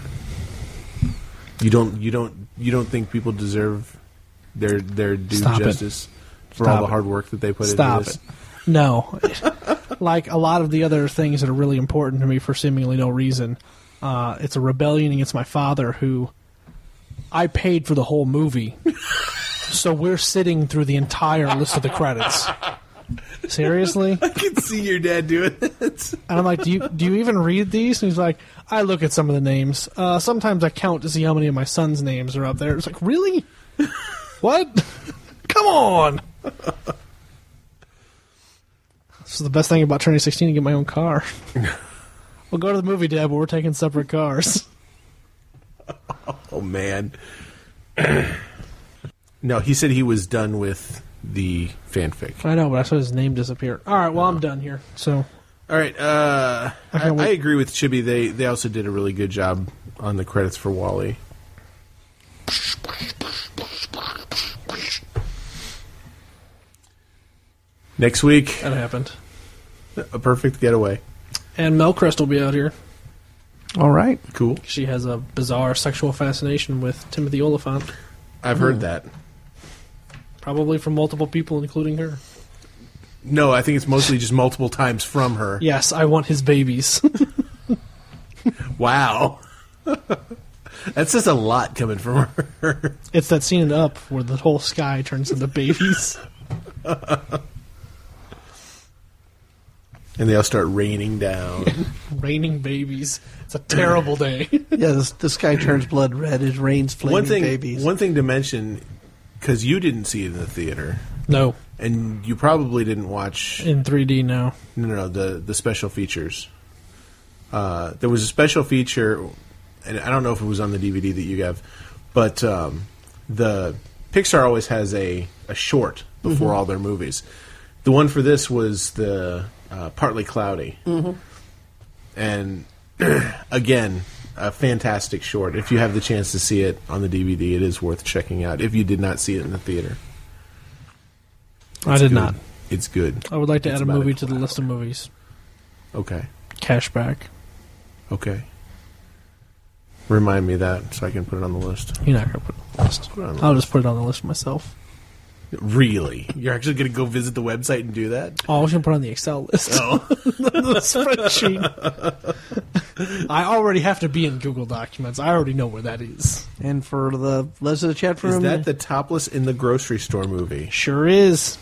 You don't think people deserve their due Stop it. justice for Stop all the it. hard work that they put Stop into this? it. No. Like a lot of the other things that are really important to me for seemingly no reason. It's a rebellion against my father, who I paid for the whole movie. So we're sitting through the entire list of the credits. Seriously? I can see your dad doing that. And I'm like, do you even read these? And he's like, I look at some of the names. Sometimes I count to see how many of my son's names are up there. It's like, really? What? Come on. This is the best thing about turning 16 to get my own car. We'll go to the movie, Dad, but we're taking separate cars. Oh man. No, he said he was done with the fanfic. I know, but I saw his name disappear. All right, well, I'm done here. So, All right, I agree with Chibi. They also did a really good job on the credits for Wall-E. Next week, that happened. A Perfect Getaway. And Mel Crest will be out here. All right. Cool. She has a bizarre sexual fascination with Timothy Olyphant. I've heard that. Probably from multiple people, including her. No, I think it's mostly just multiple times from her. Yes, I want his babies. Wow. That's just a lot coming from her. It's that scene in Up where the whole sky turns into babies. And they all start raining down. Raining babies. It's a terrible day. Yeah, the sky turns blood red as rains flaming babies. One thing to mention, because you didn't see it in the theater, No. and you probably didn't watch In 3D now. No, the special features. There was a special feature, and I don't know if it was on the DVD that you have, but the Pixar always has a short before all their movies. The one for this was the Partly Cloudy. And again, a fantastic short. If you have the chance to see it on the DVD, it is worth checking out if you did not see it in the theater. I did good. not. It's good. I would like to It's add a about movie a to the cloud. list of movies. Okay. Cashback. Okay. Remind me of that so I can put it on the list. You're not going to put it on the list. Put it on the I'll just put it on the list myself. Really? You're actually going to go visit the website and do that? Oh, I was going to put it on the Excel list. Oh. The spreadsheet. I already have to be in Google Documents. I already know where that is. And for the rest of the chat room, Is that the topless in the grocery store movie? Sure is.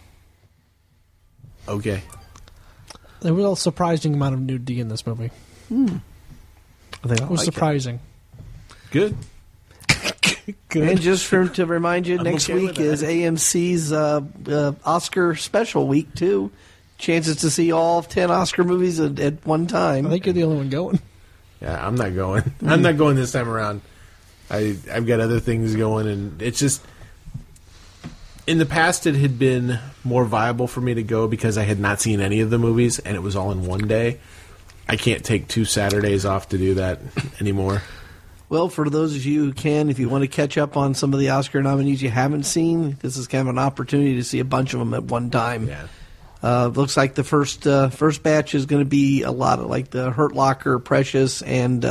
Okay. There was a surprising amount of nudity in this movie. I think It was surprising. Good. And just to remind you, next okay week with is that. AMC's Oscar special week too. Chances to see all 10 Oscar movies at one time. I think you're the only one going. Yeah, I'm not going. I'm not going this time around. I've got other things going, and it's just... In the past, it had been more viable for me to go because I had not seen any of the movies, and it was all in one day. I can't take 2 Saturdays off to do that anymore. Well, for those of you who can, if you want to catch up on some of the Oscar nominees you haven't seen, this is kind of an opportunity to see a bunch of them at one time. Yeah. Looks like the first batch is going to be a lot of like the Hurt Locker, Precious, and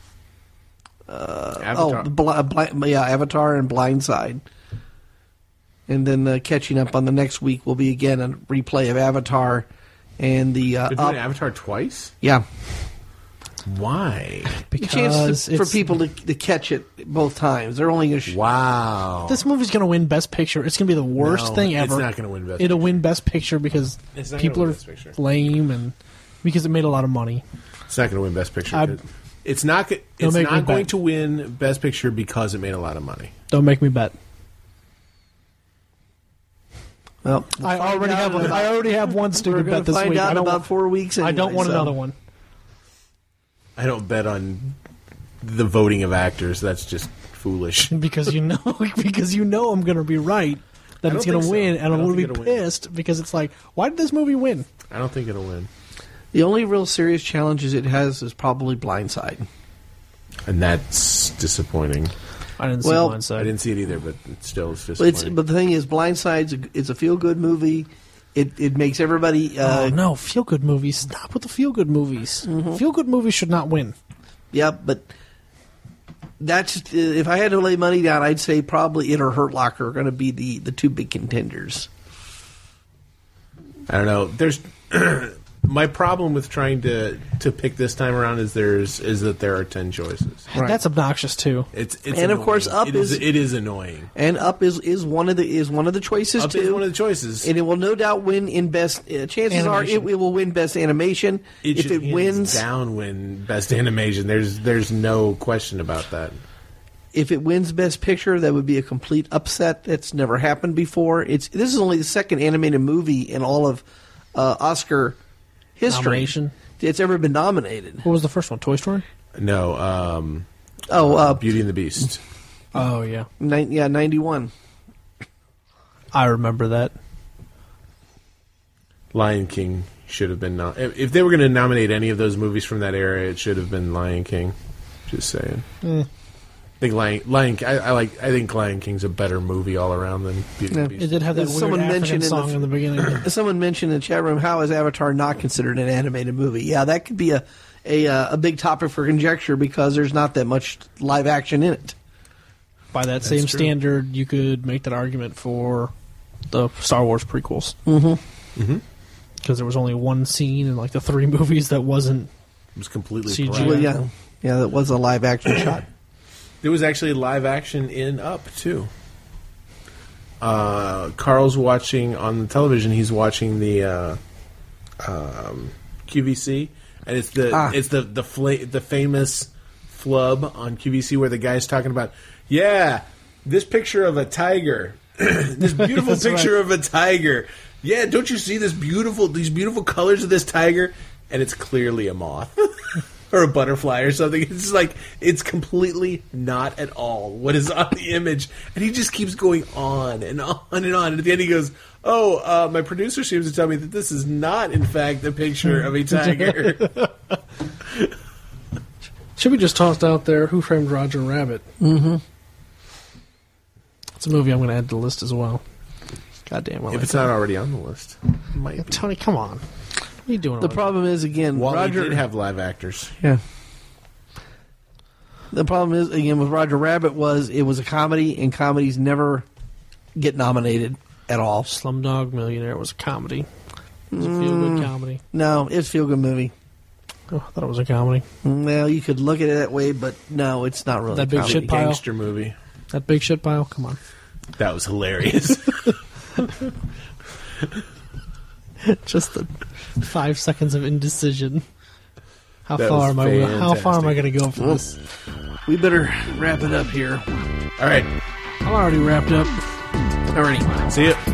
Avatar. Avatar and Blindside. And then catching up on the next week will be again a replay of Avatar and the They're doing Avatar twice? Yeah. Why? Because a chance for people to catch it both times. They're only going to Wow. This movie's going to win Best Picture. It's going to be the worst thing ever. It's not going to win Best It'll Picture. win Best Picture because people are lame and because it made a lot of money. It's not going to win Best Picture. It's not going to win Best Picture because it made a lot of money. Don't make me bet. Well, I already have one stupid bet this week. We're going to find out about 4 weeks anyway, I don't want another one. I don't bet on the voting of actors. That's just foolish. Because you know I'm going to be right that it's going to win, and I'm going to be pissed because it's like, why did this movie win? I don't think it'll win. The only real serious challenges it has is probably Blindside. And that's disappointing. I didn't see Blindside. I didn't see it either, but still it's disappointing. But the thing is, Blindside's it's a feel-good movie. It makes everybody... no, feel-good movies. Stop with the feel-good movies. Mm-hmm. Feel-good movies should not win. Yeah, but that's if I had to lay money down, I'd say probably it or Hurt Locker are going to be the 2 big contenders. I don't know. There's... My problem with trying to pick this time around is that there are 10 choices. Right. That's obnoxious too. It's and annoying. Of course Up it is annoying. And Up is one of the choices Up too. is one of the choices, and it will no doubt win in best. Chances animation. Are it will win best animation. If it wins, win best animation. There's no question about that. If it wins Best Picture, that would be a complete upset. That's never happened before. This is only the second animated movie in all of Oscar history. Nomination? It's ever been nominated. What was the first one? Toy Story? No. Beauty and the Beast. Oh, yeah. 91. I remember that. Lion King should have been... if they were going to nominate any of those movies from that era, it should have been Lion King. Just saying. I think I think Lion King's a better movie all around than Beauty and the Beast. It did have that weird African song in the beginning. Someone mentioned in the chat room, how is Avatar not considered an animated movie? Yeah, that could be a big topic for conjecture because there's not that much live action in it. By that same standard, you could make that argument for the Star Wars prequels. Because there was only one scene in like the 3 movies that wasn't... It was completely CGI. Well, yeah, that was a live action shot. There was actually live action in Up, too. Carl's watching on the television. He's watching the QVC, and it's the famous flub on QVC where the guy's talking about, this picture of a tiger, this beautiful picture of a tiger. Yeah, don't you see these beautiful colors of this tiger? And it's clearly a moth. Or a butterfly or something. It's just like, it's completely not at all what is on the image. And he just keeps going on and on and on. And at the end he goes, my producer seems to tell me that this is not, in fact, a picture of a tiger. Should we just toss out there Who Framed Roger Rabbit? Mm-hmm. It's a movie I'm going to add to the list as well. Goddamn. If it's not already on the list. It might be. Tony, come on. What are you doing? The problem is, again, Roger did have live actors. Yeah. The problem is, again, with Roger Rabbit it was a comedy, and comedies never get nominated at all. Slumdog Millionaire was a comedy. It was a feel-good comedy. No, it's a feel-good movie. Oh, I thought it was a comedy. Well, you could look at it that way, but no, it's not really that big comedy. shit pile. Gangster movie. That big shit pile? Come on. That was hilarious. Just the 5 seconds of indecision. How That far was am I going to go for this? We better wrap it up here. All right. I'm already wrapped up. Alrighty. See ya.